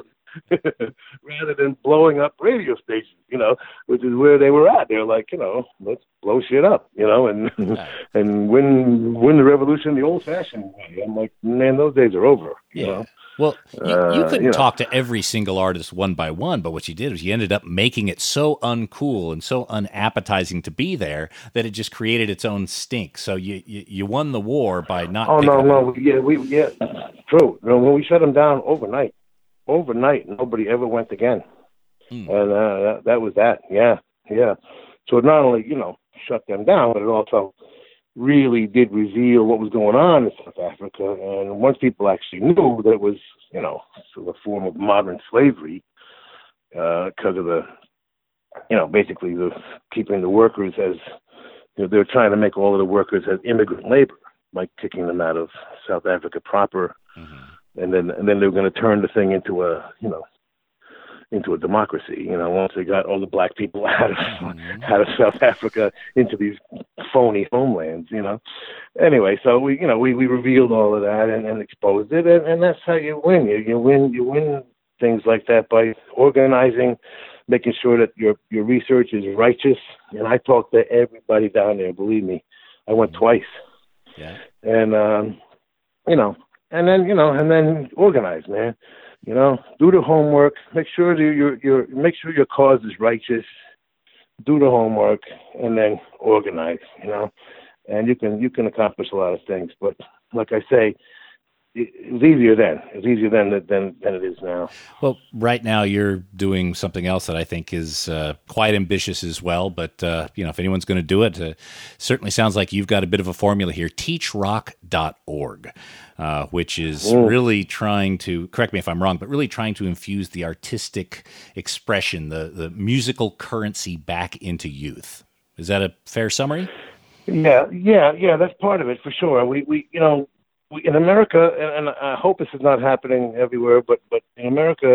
rather than blowing up radio stations. You know, which is where they were at. They were like, you know, let's blow shit up, you know, and right. and win win the revolution the old-fashioned way. I'm like, man, those days are over. You yeah. know. Well, you, you couldn't uh, you know. talk to every single artist one by one, but what you did was you ended up making it so uncool and so unappetizing to be there that it just created its own stink. So you you, you won the war by not. Oh no, up no, yeah, we yeah, true. You know, when we shut them down overnight, overnight, nobody ever went again, hmm. and uh, that, that was that. Yeah, yeah. So it not only you know shut them down, but it also really did reveal what was going on in South Africa. And once people actually knew that it was, you know, sort of a form of modern slavery, because uh, of the, you know, basically the keeping the workers as, you know, they were trying to make all of the workers as immigrant labor, like kicking them out of South Africa proper. Mm-hmm. And then, and then they were going to turn the thing into a, you know, into a democracy, you know, once they got all the black people out of mm-hmm. out of South Africa into these phony homelands, you know. Anyway, so we, you know, we, we revealed all of that and, and exposed it, and, and that's how you win. You, you win you win things like that by organizing, making sure that your your research is righteous. And I talked to everybody down there. Believe me, I went mm-hmm. twice. Yeah. And um, you know, and then you know, and then organize, man. You know, do the homework. Make sure that your your make sure your cause is righteous. Do the homework, and then organize. You know, and you can you can accomplish a lot of things. But like I say, it was easier then. It's easier then than than it is now. Well, right now you're doing something else that I think is uh, quite ambitious as well. But uh, you know, if anyone's going to do it, uh, certainly sounds like you've got a bit of a formula here. teach rock dot org, uh, which is mm. really trying to, correct me if I'm wrong, but really trying to infuse the artistic expression, the the musical currency back into youth. Is that a fair summary? Yeah, yeah, yeah. That's part of it for sure. We we you know. We, in America, and, and I hope this is not happening everywhere, but, but in America,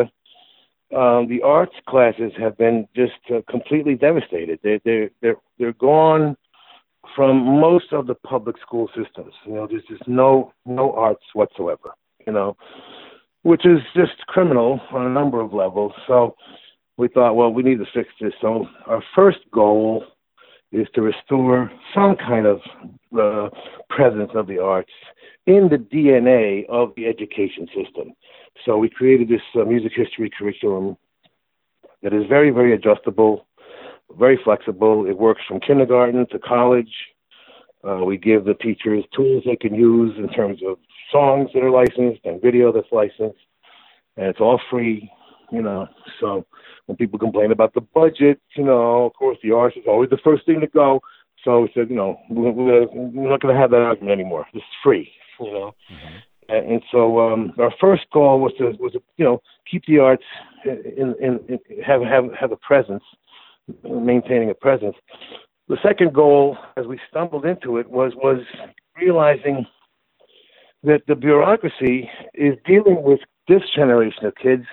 um, the arts classes have been just uh, completely devastated. They they they're they're gone from most of the public school systems. You know, there's just no no arts whatsoever. You know, which is just criminal on a number of levels. So we thought, well, we need to fix this. So our first goal is to restore some kind of uh, presence of the arts in the D N A of the education system. So we created this uh, music history curriculum that is very, very adjustable, very flexible. It works from kindergarten to college. Uh, we give the teachers tools they can use in terms of songs that are licensed and video that's licensed, and it's all free, you know. So when people complain about the budget, you know, of course, the arts is always the first thing to go. So we said, you know, we're, we're not going to have that argument anymore. It's free, you know. Mm-hmm. And, and so um, our first goal was to, was to, you know, keep the arts in, in, in have have have a presence, maintaining a presence. The second goal, as we stumbled into it, was was realizing that the bureaucracy is dealing with this generation of kids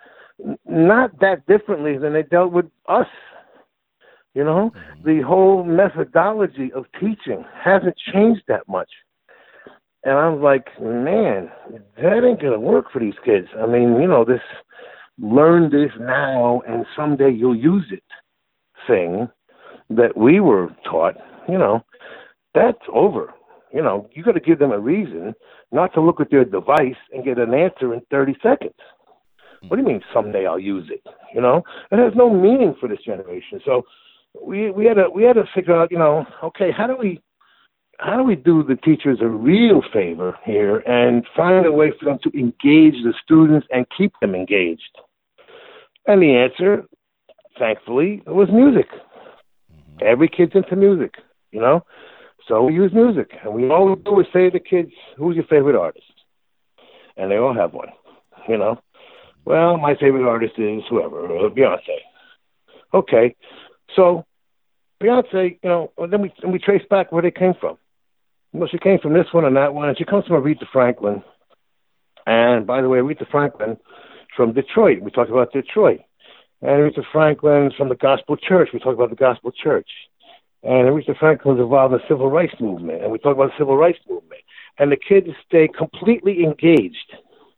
not that differently than they dealt with us. You know, the whole methodology of teaching hasn't changed that much. And I was like, man, that ain't going to work for these kids. I mean, you know, this learn this now and someday you'll use it thing that we were taught, you know, that's over. You know, you got to give them a reason not to look at their device and get an answer in thirty seconds. What do you mean someday I'll use it? You know, it has no meaning for this generation. So we we had to we had to figure out, you know, okay, how do we how do we do the teachers a real favor here and find a way for them to engage the students and keep them engaged? And the answer, thankfully, was music. Every kid's into music, you know. So we use music, and we all we do is say to the kids, "Who's your favorite artist?" And they all have one, you know. Well, my favorite artist is whoever, uh, Beyonce. Okay, so Beyonce, you know, then we and we trace back where they came from. Well, she came from this one and that one, and she comes from Aretha Franklin. And by the way, Aretha Franklin from Detroit. We talked about Detroit. And Aretha Franklin from the Gospel Church. We talked about the Gospel Church. And Aretha Franklin was involved in the Civil Rights Movement. And we talked about the Civil Rights Movement. And the kids stay completely engaged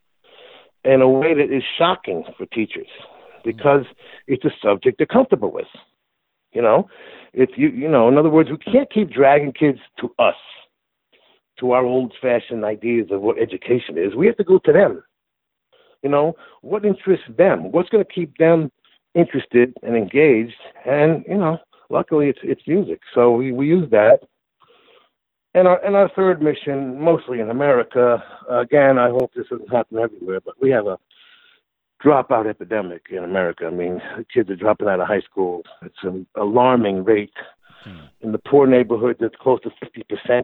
in a way that is shocking for teachers because it's a subject they're comfortable with. You know, it's, you, you know, in other words, we can't keep dragging kids to us, to our old-fashioned ideas of what education is. We have to go to them. You know, what interests them? What's going to keep them interested and engaged? And, you know, luckily it's it's music. So we, we use that. And our, and our third mission, mostly in America, again, I hope this doesn't happen everywhere, but we have a dropout epidemic in America. I mean, kids are dropping out of high school. It's an alarming rate. Hmm. In the poor neighborhoods, it's close to fifty percent.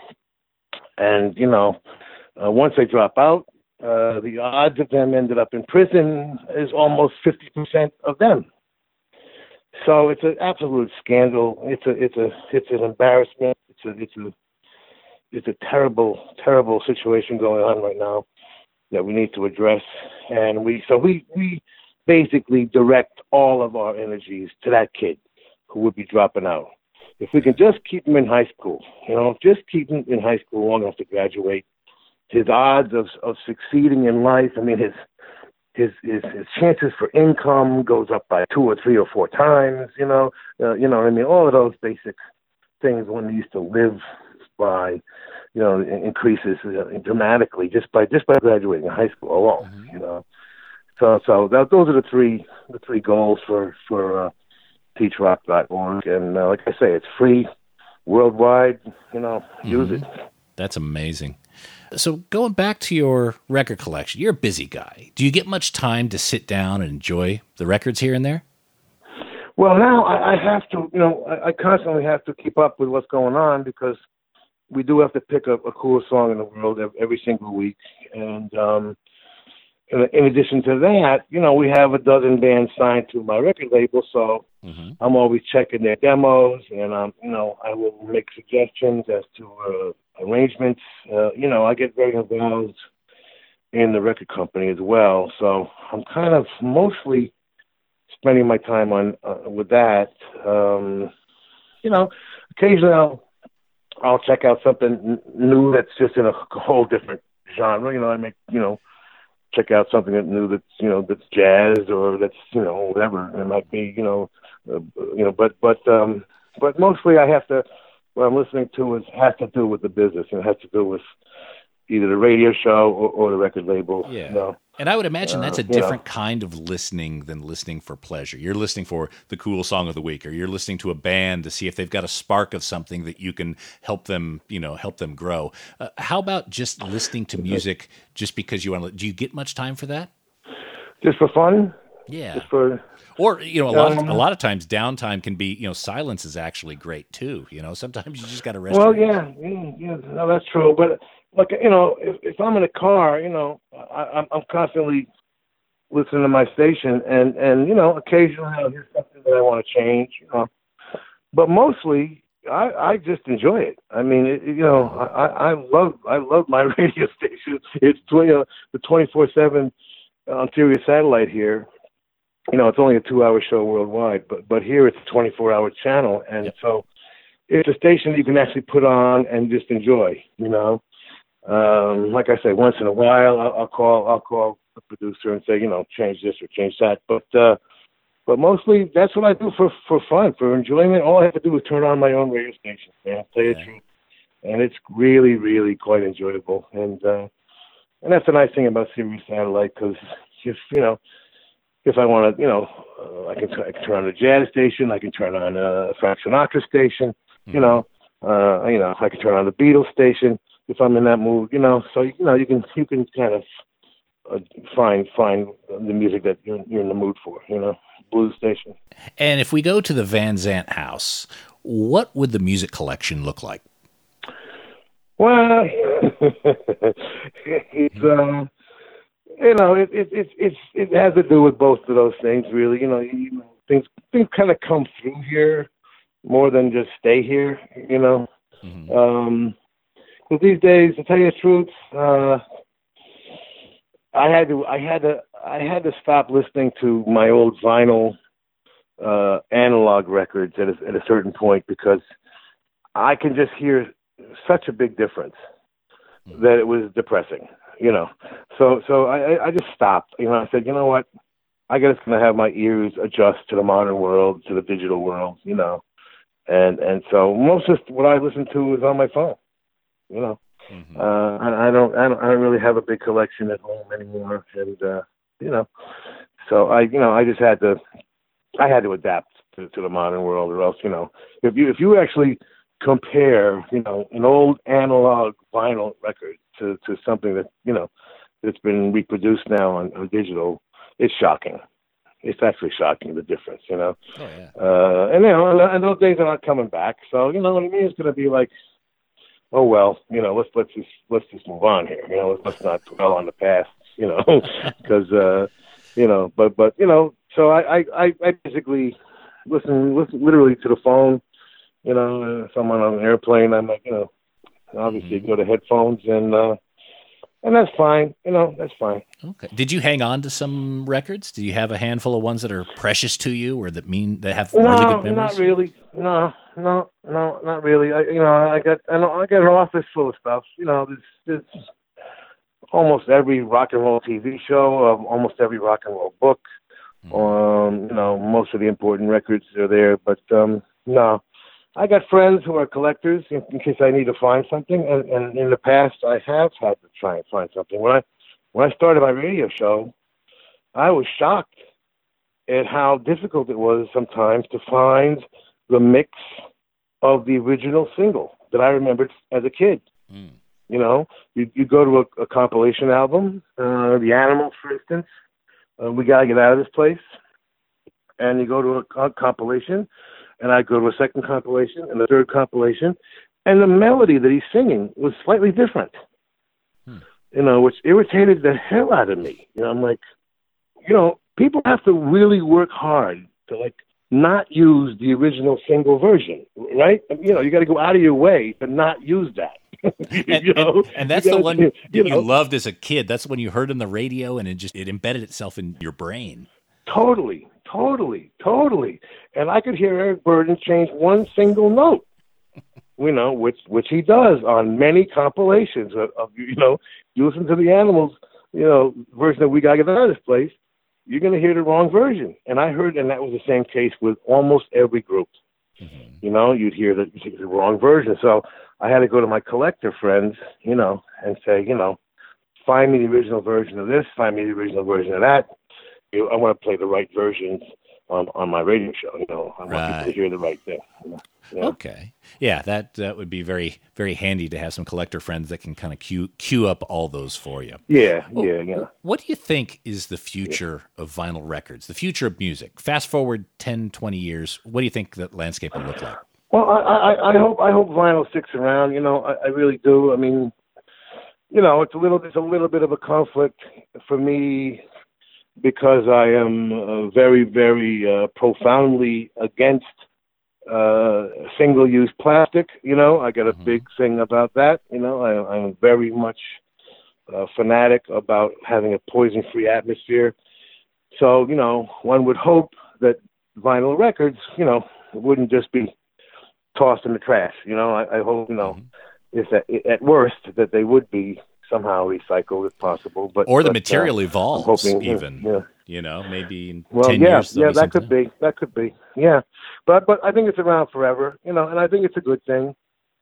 And, you know, uh, once they drop out, uh, the odds of them ended up in prison is almost fifty percent of them. So it's an absolute scandal. It's a, it's a, it's an embarrassment. It's a, it's a, it's a terrible, terrible situation going on right now that we need to address. And we, so we, we basically direct all of our energies to that kid who would be dropping out. If we can just keep him in high school, you know, just keep him in high school long enough to graduate, his odds of of succeeding in life, I mean, his his his, his chances for income goes up by two or three or four times, you know, uh, you know what I mean? All of those basic things one used to live by, you know, increases dramatically just by just by graduating high school alone, mm-hmm. you know. So so that, those are the three the three goals for for uh, teach rock dot org, and uh, like I say, it's free worldwide. You know, use mm-hmm. it. That's amazing. So going back to your record collection, you're a busy guy. Do you get much time to sit down and enjoy the records here and there? Well, now I, I have to. You know, I, I constantly have to keep up with what's going on because we do have to pick up a cool song in the world every, every single week, and um, in, in addition to that, you know, we have a dozen bands signed to my record label, so mm-hmm. I'm always checking their demos, and um, you know, I will make suggestions as to uh, arrangements. Uh, you know, I get very involved in the record company as well, so I'm kind of mostly spending my time on uh, with that. Um, you know, occasionally I'll I'll check out something n- new that's just in a whole different genre. You know, I make you know. check out something that new that's you know that's jazz or that's you know whatever it might be. You know, uh, you know. But but um, but mostly I have to. What I'm listening to is has to do with the business, and it has to do with either the radio show or, or the record label. Yeah. You know? And I would imagine that's a Uh, different you know. kind of listening than listening for pleasure. You're listening for the cool song of the week, or you're listening to a band to see if they've got a spark of something that you can help them, you know, help them grow. Uh, how about just listening to music just because you want to? Do you get much time for that? Just for fun. Yeah. Just for. Or, you know, a lot, of, Um, a lot of times downtime can be, you know, silence is actually great too. You know, sometimes you just got to rest. Well, your yeah, yeah, yeah, no, that's true. But like, you know, if, if I'm in a car, you know, I, I'm, I'm constantly listening to my station, and and you know, occasionally I'll hear something that I want to change, you know. But mostly, I, I just enjoy it. I mean, it, you know, I, I love I love my radio station. It's tw- you know, the twenty-four seven on Sirius Satellite here. You know, it's only a two-hour show worldwide, but but here it's a twenty-four hour channel, and Yep. so it's a station you can actually put on and just enjoy. You know, um, like I say, once in a while I'll, I'll call I'll call the producer and say, you know, change this or change that. But uh, but mostly that's what I do for for fun, for enjoyment. All I have to do is turn on my own radio station, man. Tell you the Yeah. truth, and it's really really quite enjoyable. And uh, and that's the nice thing about Sirius Satellite, because just you know. If I want to, you know, uh, I can I can turn on a jazz station. I can turn on a Frank Sinatra station. You know, uh, you know, I can turn on the Beatles station if I'm in that mood. You know, so you know, you can you can kind of uh, find find the music that you're you're in the mood for. You know, blues station. And if we go to the Van Zant house, what would the music collection look like? Well, it's um. You know, it it it it's it has to do with both of those things, really. You know, you, things things kind of come through here more than just stay here. You know, Mm-hmm. um, but these days, to tell you the truth, uh, I had to I had to I had to stop listening to my old vinyl uh, analog records at a, at a certain point, because I can just hear such a big difference that it was depressing. You know, so so I, I just stopped. You know, I said, you know what, I guess I'm gonna have my ears adjust to the modern world, to the digital world. You know, and and so most of what I listen to is on my phone. You know, Mm-hmm. uh, I, I don't I don't I don't really have a big collection at home anymore, and uh, you know, so I you know I just had to I had to adapt to, to the modern world, or else you know if you if you actually compare, you know, an old analog vinyl record to, to something that, you know, that's been reproduced now on, on digital, it's shocking. It's actually shocking, the difference, you know. Oh, yeah. Uh, and, you know, and, and those days are not coming back. So, you know what I mean? It's going to be like, oh, well, you know, let's, let's just, let's just move on here. You know, let's, let's not dwell on the past, you know, because, uh, you know, but, but, you know, so I, I, I basically listen, listen literally to the phone. You know, if I'm on an airplane, I'm like, you know, obviously Mm-hmm. go to headphones, and uh, and that's fine. You know, that's fine. Okay. Did you hang on to some records? Do you have a handful of ones that are precious to you, or that mean that have really No, good memories? not really. No, no, no, not really. I, you know, I got, I, know, I got an office full of stuff. You know, there's, there's almost every rock and roll T V show, um, almost every rock and roll book. Mm-hmm. Um, you know, most of the important records are there, but um, no. I got friends who are collectors in, in case I need to find something, and, and in the past I have had to try and find something. When I when I started my radio show, I was shocked at how difficult it was sometimes to find the mix of the original single that I remembered as a kid. Mm. You know, you you go to a, a compilation album, uh, The Animals, for instance. Uh, we gotta get out of this place, and you go to a, a compilation. And I go to a second compilation and a third compilation, and the melody that he's singing was slightly different. Hmm. You know, which irritated the hell out of me. You know, I'm like, you know, people have to really work hard to like not use the original single version, right? You know, you got to go out of your way to not use that. And, you know? and, and that's you the gotta, one that you, you know, loved as a kid. That's when you heard on the radio, and it just it embedded itself in your brain. Totally, totally, totally. And I could hear Eric Burdon change one single note, you know, which which he does on many compilations of, of you know, you listen to the Animals you know, version that we got to get out of this place, you're going to hear the wrong version. And I heard, and that was the same case with almost every group. Mm-hmm. You know, you'd hear the, the wrong version. So I had to go to my collector friends, you know, and say, you know, find me the original version of this, find me the original version of that. You know, I want to play the right versions on, on my radio show. You know, I want right. people to hear the right thing. You know? Yeah. Okay. Yeah, that that would be very, very handy to have some collector friends that can kind of queue, queue up all those for you. Yeah, well, yeah, yeah. What do you think is the future yeah. of vinyl records, the future of music? Fast forward ten, twenty years, what do you think that landscape will look like? Well, I, I, I hope I hope vinyl sticks around. You know, I, I really do. I mean, you know, it's a little it's a little bit of a conflict for me because I am uh, very, very uh, profoundly against uh, single-use plastic. You know, I got a mm-hmm. big thing about that. You know, I, I'm very much uh, fanatic about having a poison-free atmosphere. So, you know, one would hope that vinyl records, you know, wouldn't just be tossed in the trash. You know, I, I hope, you know, mm-hmm. if at, at worst that they would be somehow recycled if possible. But or the but, material uh, evolves hoping, even. Yeah. You know, maybe in well, ten yeah, years. Yeah, that something. could be. That could be. Yeah. But but I think it's around forever, you know, and I think it's a good thing.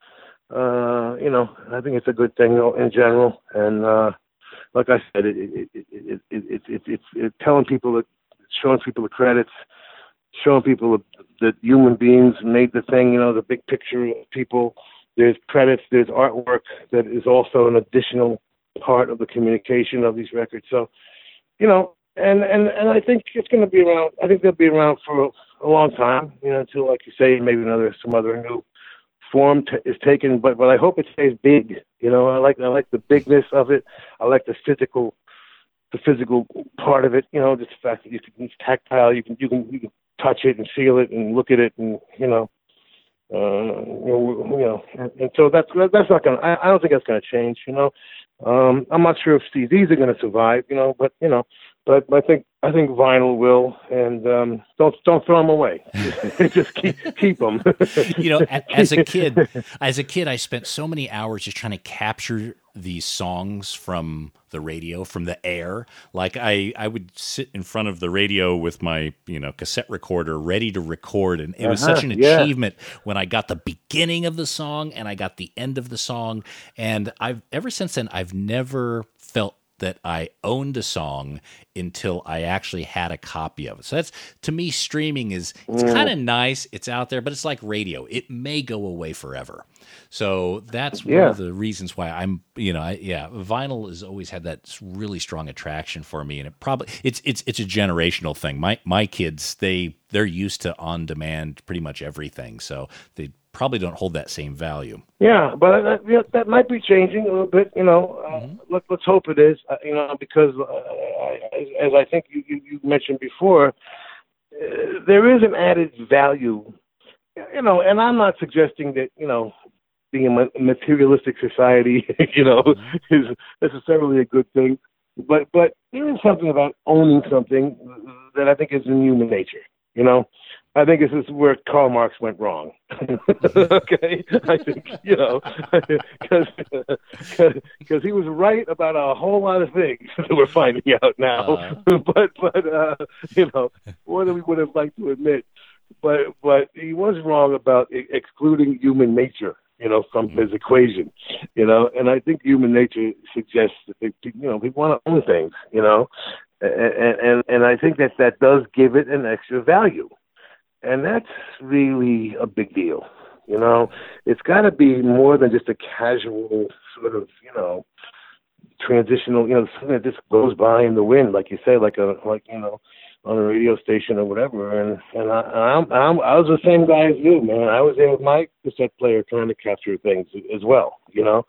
Uh, you know, I think it's a good thing in general. And uh, like I said, it it it it it it, it, it, it telling people that, showing people the credits, showing people that human beings made the thing, you know, the big picture of people. There's credits, there's artwork that is also an additional part of the communication of these records. So, you know, and, and, and I think it's going to be around, I think they'll be around for a, a long time, you know, until, like you say, maybe another, some other new form t- is taken, but, but I hope it stays big. You know, I like, I like the bigness of it. I like the physical, the physical part of it, you know, just the fact that you can, it's tactile, you can, you can, you can touch it and feel it and look at it and, you know, Uh, you know, you know, and, and so that's that's not gonna. I, I don't think that's gonna change. You know, um, I'm not sure if C Ds are gonna survive. You know, but you know, but I think I think vinyl will, and um, don't don't throw them away. Just keep keep them. You know, as a kid, as a kid, I spent so many hours just trying to capture these songs from the radio, from the air. Like I, I would sit in front of the radio with my, you know, cassette recorder ready to record. And it was uh-huh, such an yeah. achievement when I got the beginning of the song and I got the end of the song. And I've ever since then, I've never felt that I owned a song until I actually had a copy of it. So that's, to me, streaming is, it's mm. kind of nice. It's out there, but it's like radio. It may go away forever. So that's yeah. one of the reasons why I'm, you know, I, yeah, vinyl has always had that really strong attraction for me. And it probably, it's, it's, it's a generational thing. My, my kids, they, they're used to on demand pretty much everything. So they probably don't hold that same value. Yeah, but uh, you know, that might be changing a little bit. You know, uh, mm-hmm. let, let's hope it is. Uh, you know, because uh, I, as I think you, you, you mentioned before, uh, there is an added value. You know, and I'm not suggesting that, you know, being a materialistic society, you know, mm-hmm. is necessarily a good thing. But but there is something about owning something that I think is in human nature. You know, I think this is where Karl Marx went wrong. Okay, I think, you know, because because he was right about a whole lot of things that we're finding out now. Uh, but but uh, you know, more than we would have liked to admit. But but he was wrong about I- excluding human nature, you know, from mm-hmm. his equation. You know, and I think human nature suggests that they, you know, we want to own things. You know. And, and and I think that that does give it an extra value. And that's really a big deal. You know, it's got to be more than just a casual sort of, you know, transitional, you know, something that just goes by in the wind, like you say, like a, like, you know, on a radio station or whatever. And, and I, I'm, I'm, I was the same guy as you, man. I was there with my cassette player trying to capture things as well, you know.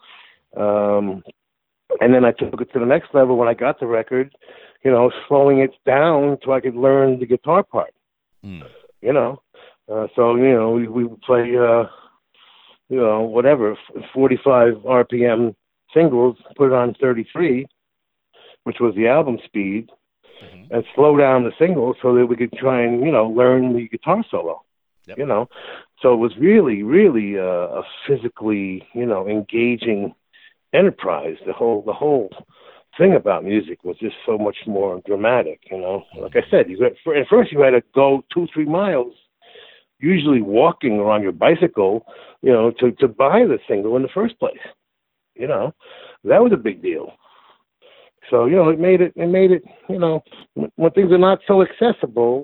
Um, and then I took it to the next level when I got the record, you know, slowing it down so I could learn the guitar part, mm. you know. Uh, so, you know, we, we would play, uh, you know, whatever, forty-five R P M singles, put it on thirty-three, which was the album speed, mm-hmm. and slow down the singles so that we could try and, you know, learn the guitar solo, yep. you know. So it was really, really uh, a physically, you know, engaging enterprise, the whole, the whole thing about music was just so much more dramatic, you know. Like I said, you got, at first you had to go two, three miles, usually walking or on your bicycle, you know, to, to buy the single in the first place. You know, that was a big deal. So, you know, it made it, it made it, you know, when things are not so accessible,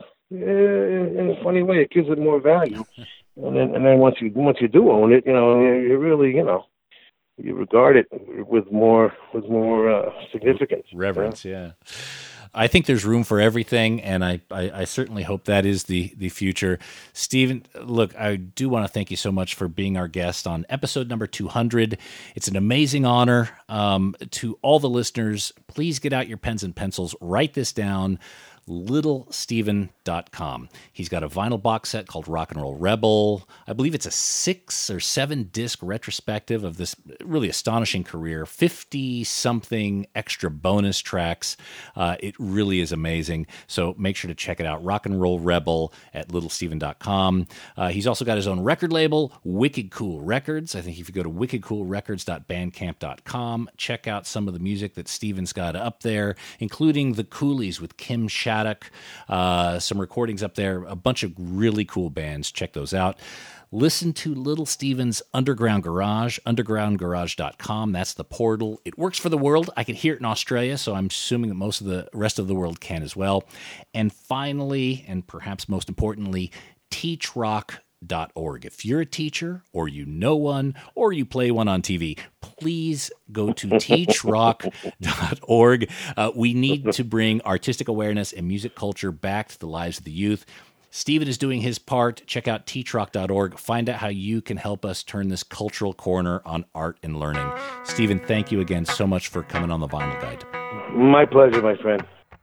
in a funny way, it gives it more value. And then, and then once you, once you do own it, you know, you really, you know, you regard it with more, with more uh, significance. Reverence, you know? Yeah. I think there's room for everything, and I, I, I certainly hope that is the, the future. Stephen, look, I do want to thank you so much for being our guest on episode number two hundred. It's an amazing honor. Um, to all the listeners, please get out your pens and pencils, write this down, little steven dot com. He's got a vinyl box set called Rock and Roll Rebel. I believe it's a six or seven disc retrospective of this really astonishing career, fifty-something extra bonus tracks. Uh, it really is amazing. So make sure to check it out, Rock and Roll Rebel at little steven dot com. Uh, he's also got his own record label, Wicked Cool Records. I think if you go to wicked cool records dot bandcamp dot com, check out some of the music that Stephen's got up there, including The Coolies with Kim Shattuck. Uh, some recordings up there, a bunch of really cool bands. Check those out. Listen to Little Steven's Underground Garage, underground garage dot com. That's the portal. It works for the world. I can hear it in Australia, so I'm assuming that most of the rest of the world can as well. And finally, and perhaps most importantly, teach rock dot org. If you're a teacher, or you know one, or you play one on T V, please go to teach rock dot org. Uh, we need to bring artistic awareness and music culture back to the lives of the youth. Stephen is doing his part. Check out teach rock dot org. Find out how you can help us turn this cultural corner on art and learning. Stephen, thank you again so much for coming on the Vinyl Guide. My pleasure, my friend.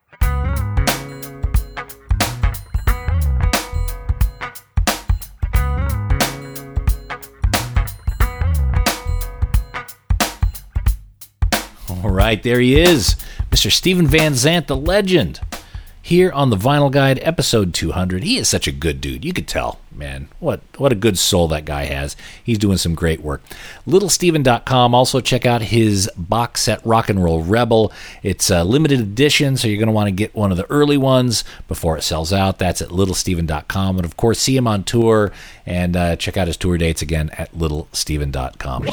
All right, there he is, Mister Stephen Van Zandt, the legend, here on the Vinyl Guide, episode two hundred. He is such a good dude. You could tell, man. What what a good soul that guy has. He's doing some great work. little steven dot com. Also check out his box set, Rock and Roll Rebel. It's a limited edition, so you're going to want to get one of the early ones before it sells out. That's at little steven dot com. And, of course, see him on tour, and uh, check out his tour dates again at little steven dot com.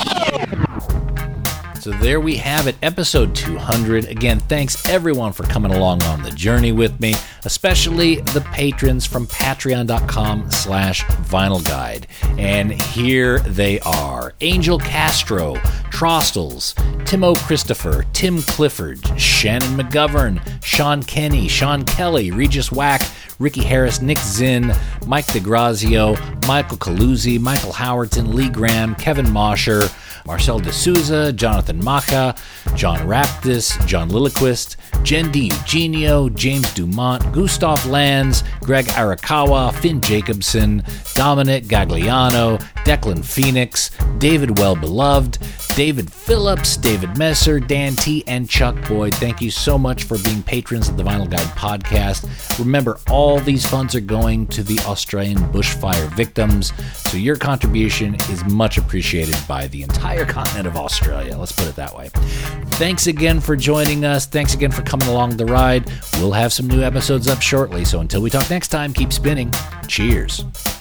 So there we have it, episode two hundred. Again, thanks everyone for coming along on the journey with me, especially the patrons from patreon.com slash vinyl guide. And here they are: Angel Castro, Trostles, Timo Christopher, Tim Clifford, Shannon McGovern, Sean Kenny, Sean Kelly, Regis Wack, Ricky Harris, Nick Zinn, Mike DeGrazio, Michael Caluzzi, Michael Howerton, Lee Graham, Kevin Mosher, Marcel D'Souza, Jonathan Maca, John Raptis, John Lilliquist, Jen D. Eugenio, James Dumont, Gustav Lanz, Greg Arakawa, Finn Jacobson, Dominic Gagliano, Declan Phoenix, David Wellbeloved, David Phillips, David Messer, Dan T., and Chuck Boyd. Thank you so much for being patrons of the Vinyl Guide podcast. Remember, all these funds are going to the Australian bushfire victims, so your contribution is much appreciated by the entire continent of Australia. Let's put it that way. Thanks again for joining us. Thanks again for coming along the ride. We'll have some new episodes up shortly, so until we talk next time, keep spinning. Cheers.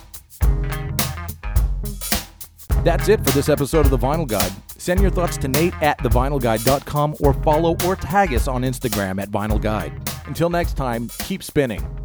That's it for this episode of The Vinyl Guide. Send your thoughts to Nate at the vinyl guide dot com or follow or tag us on Instagram at Vinyl Guide. Until next time, keep spinning.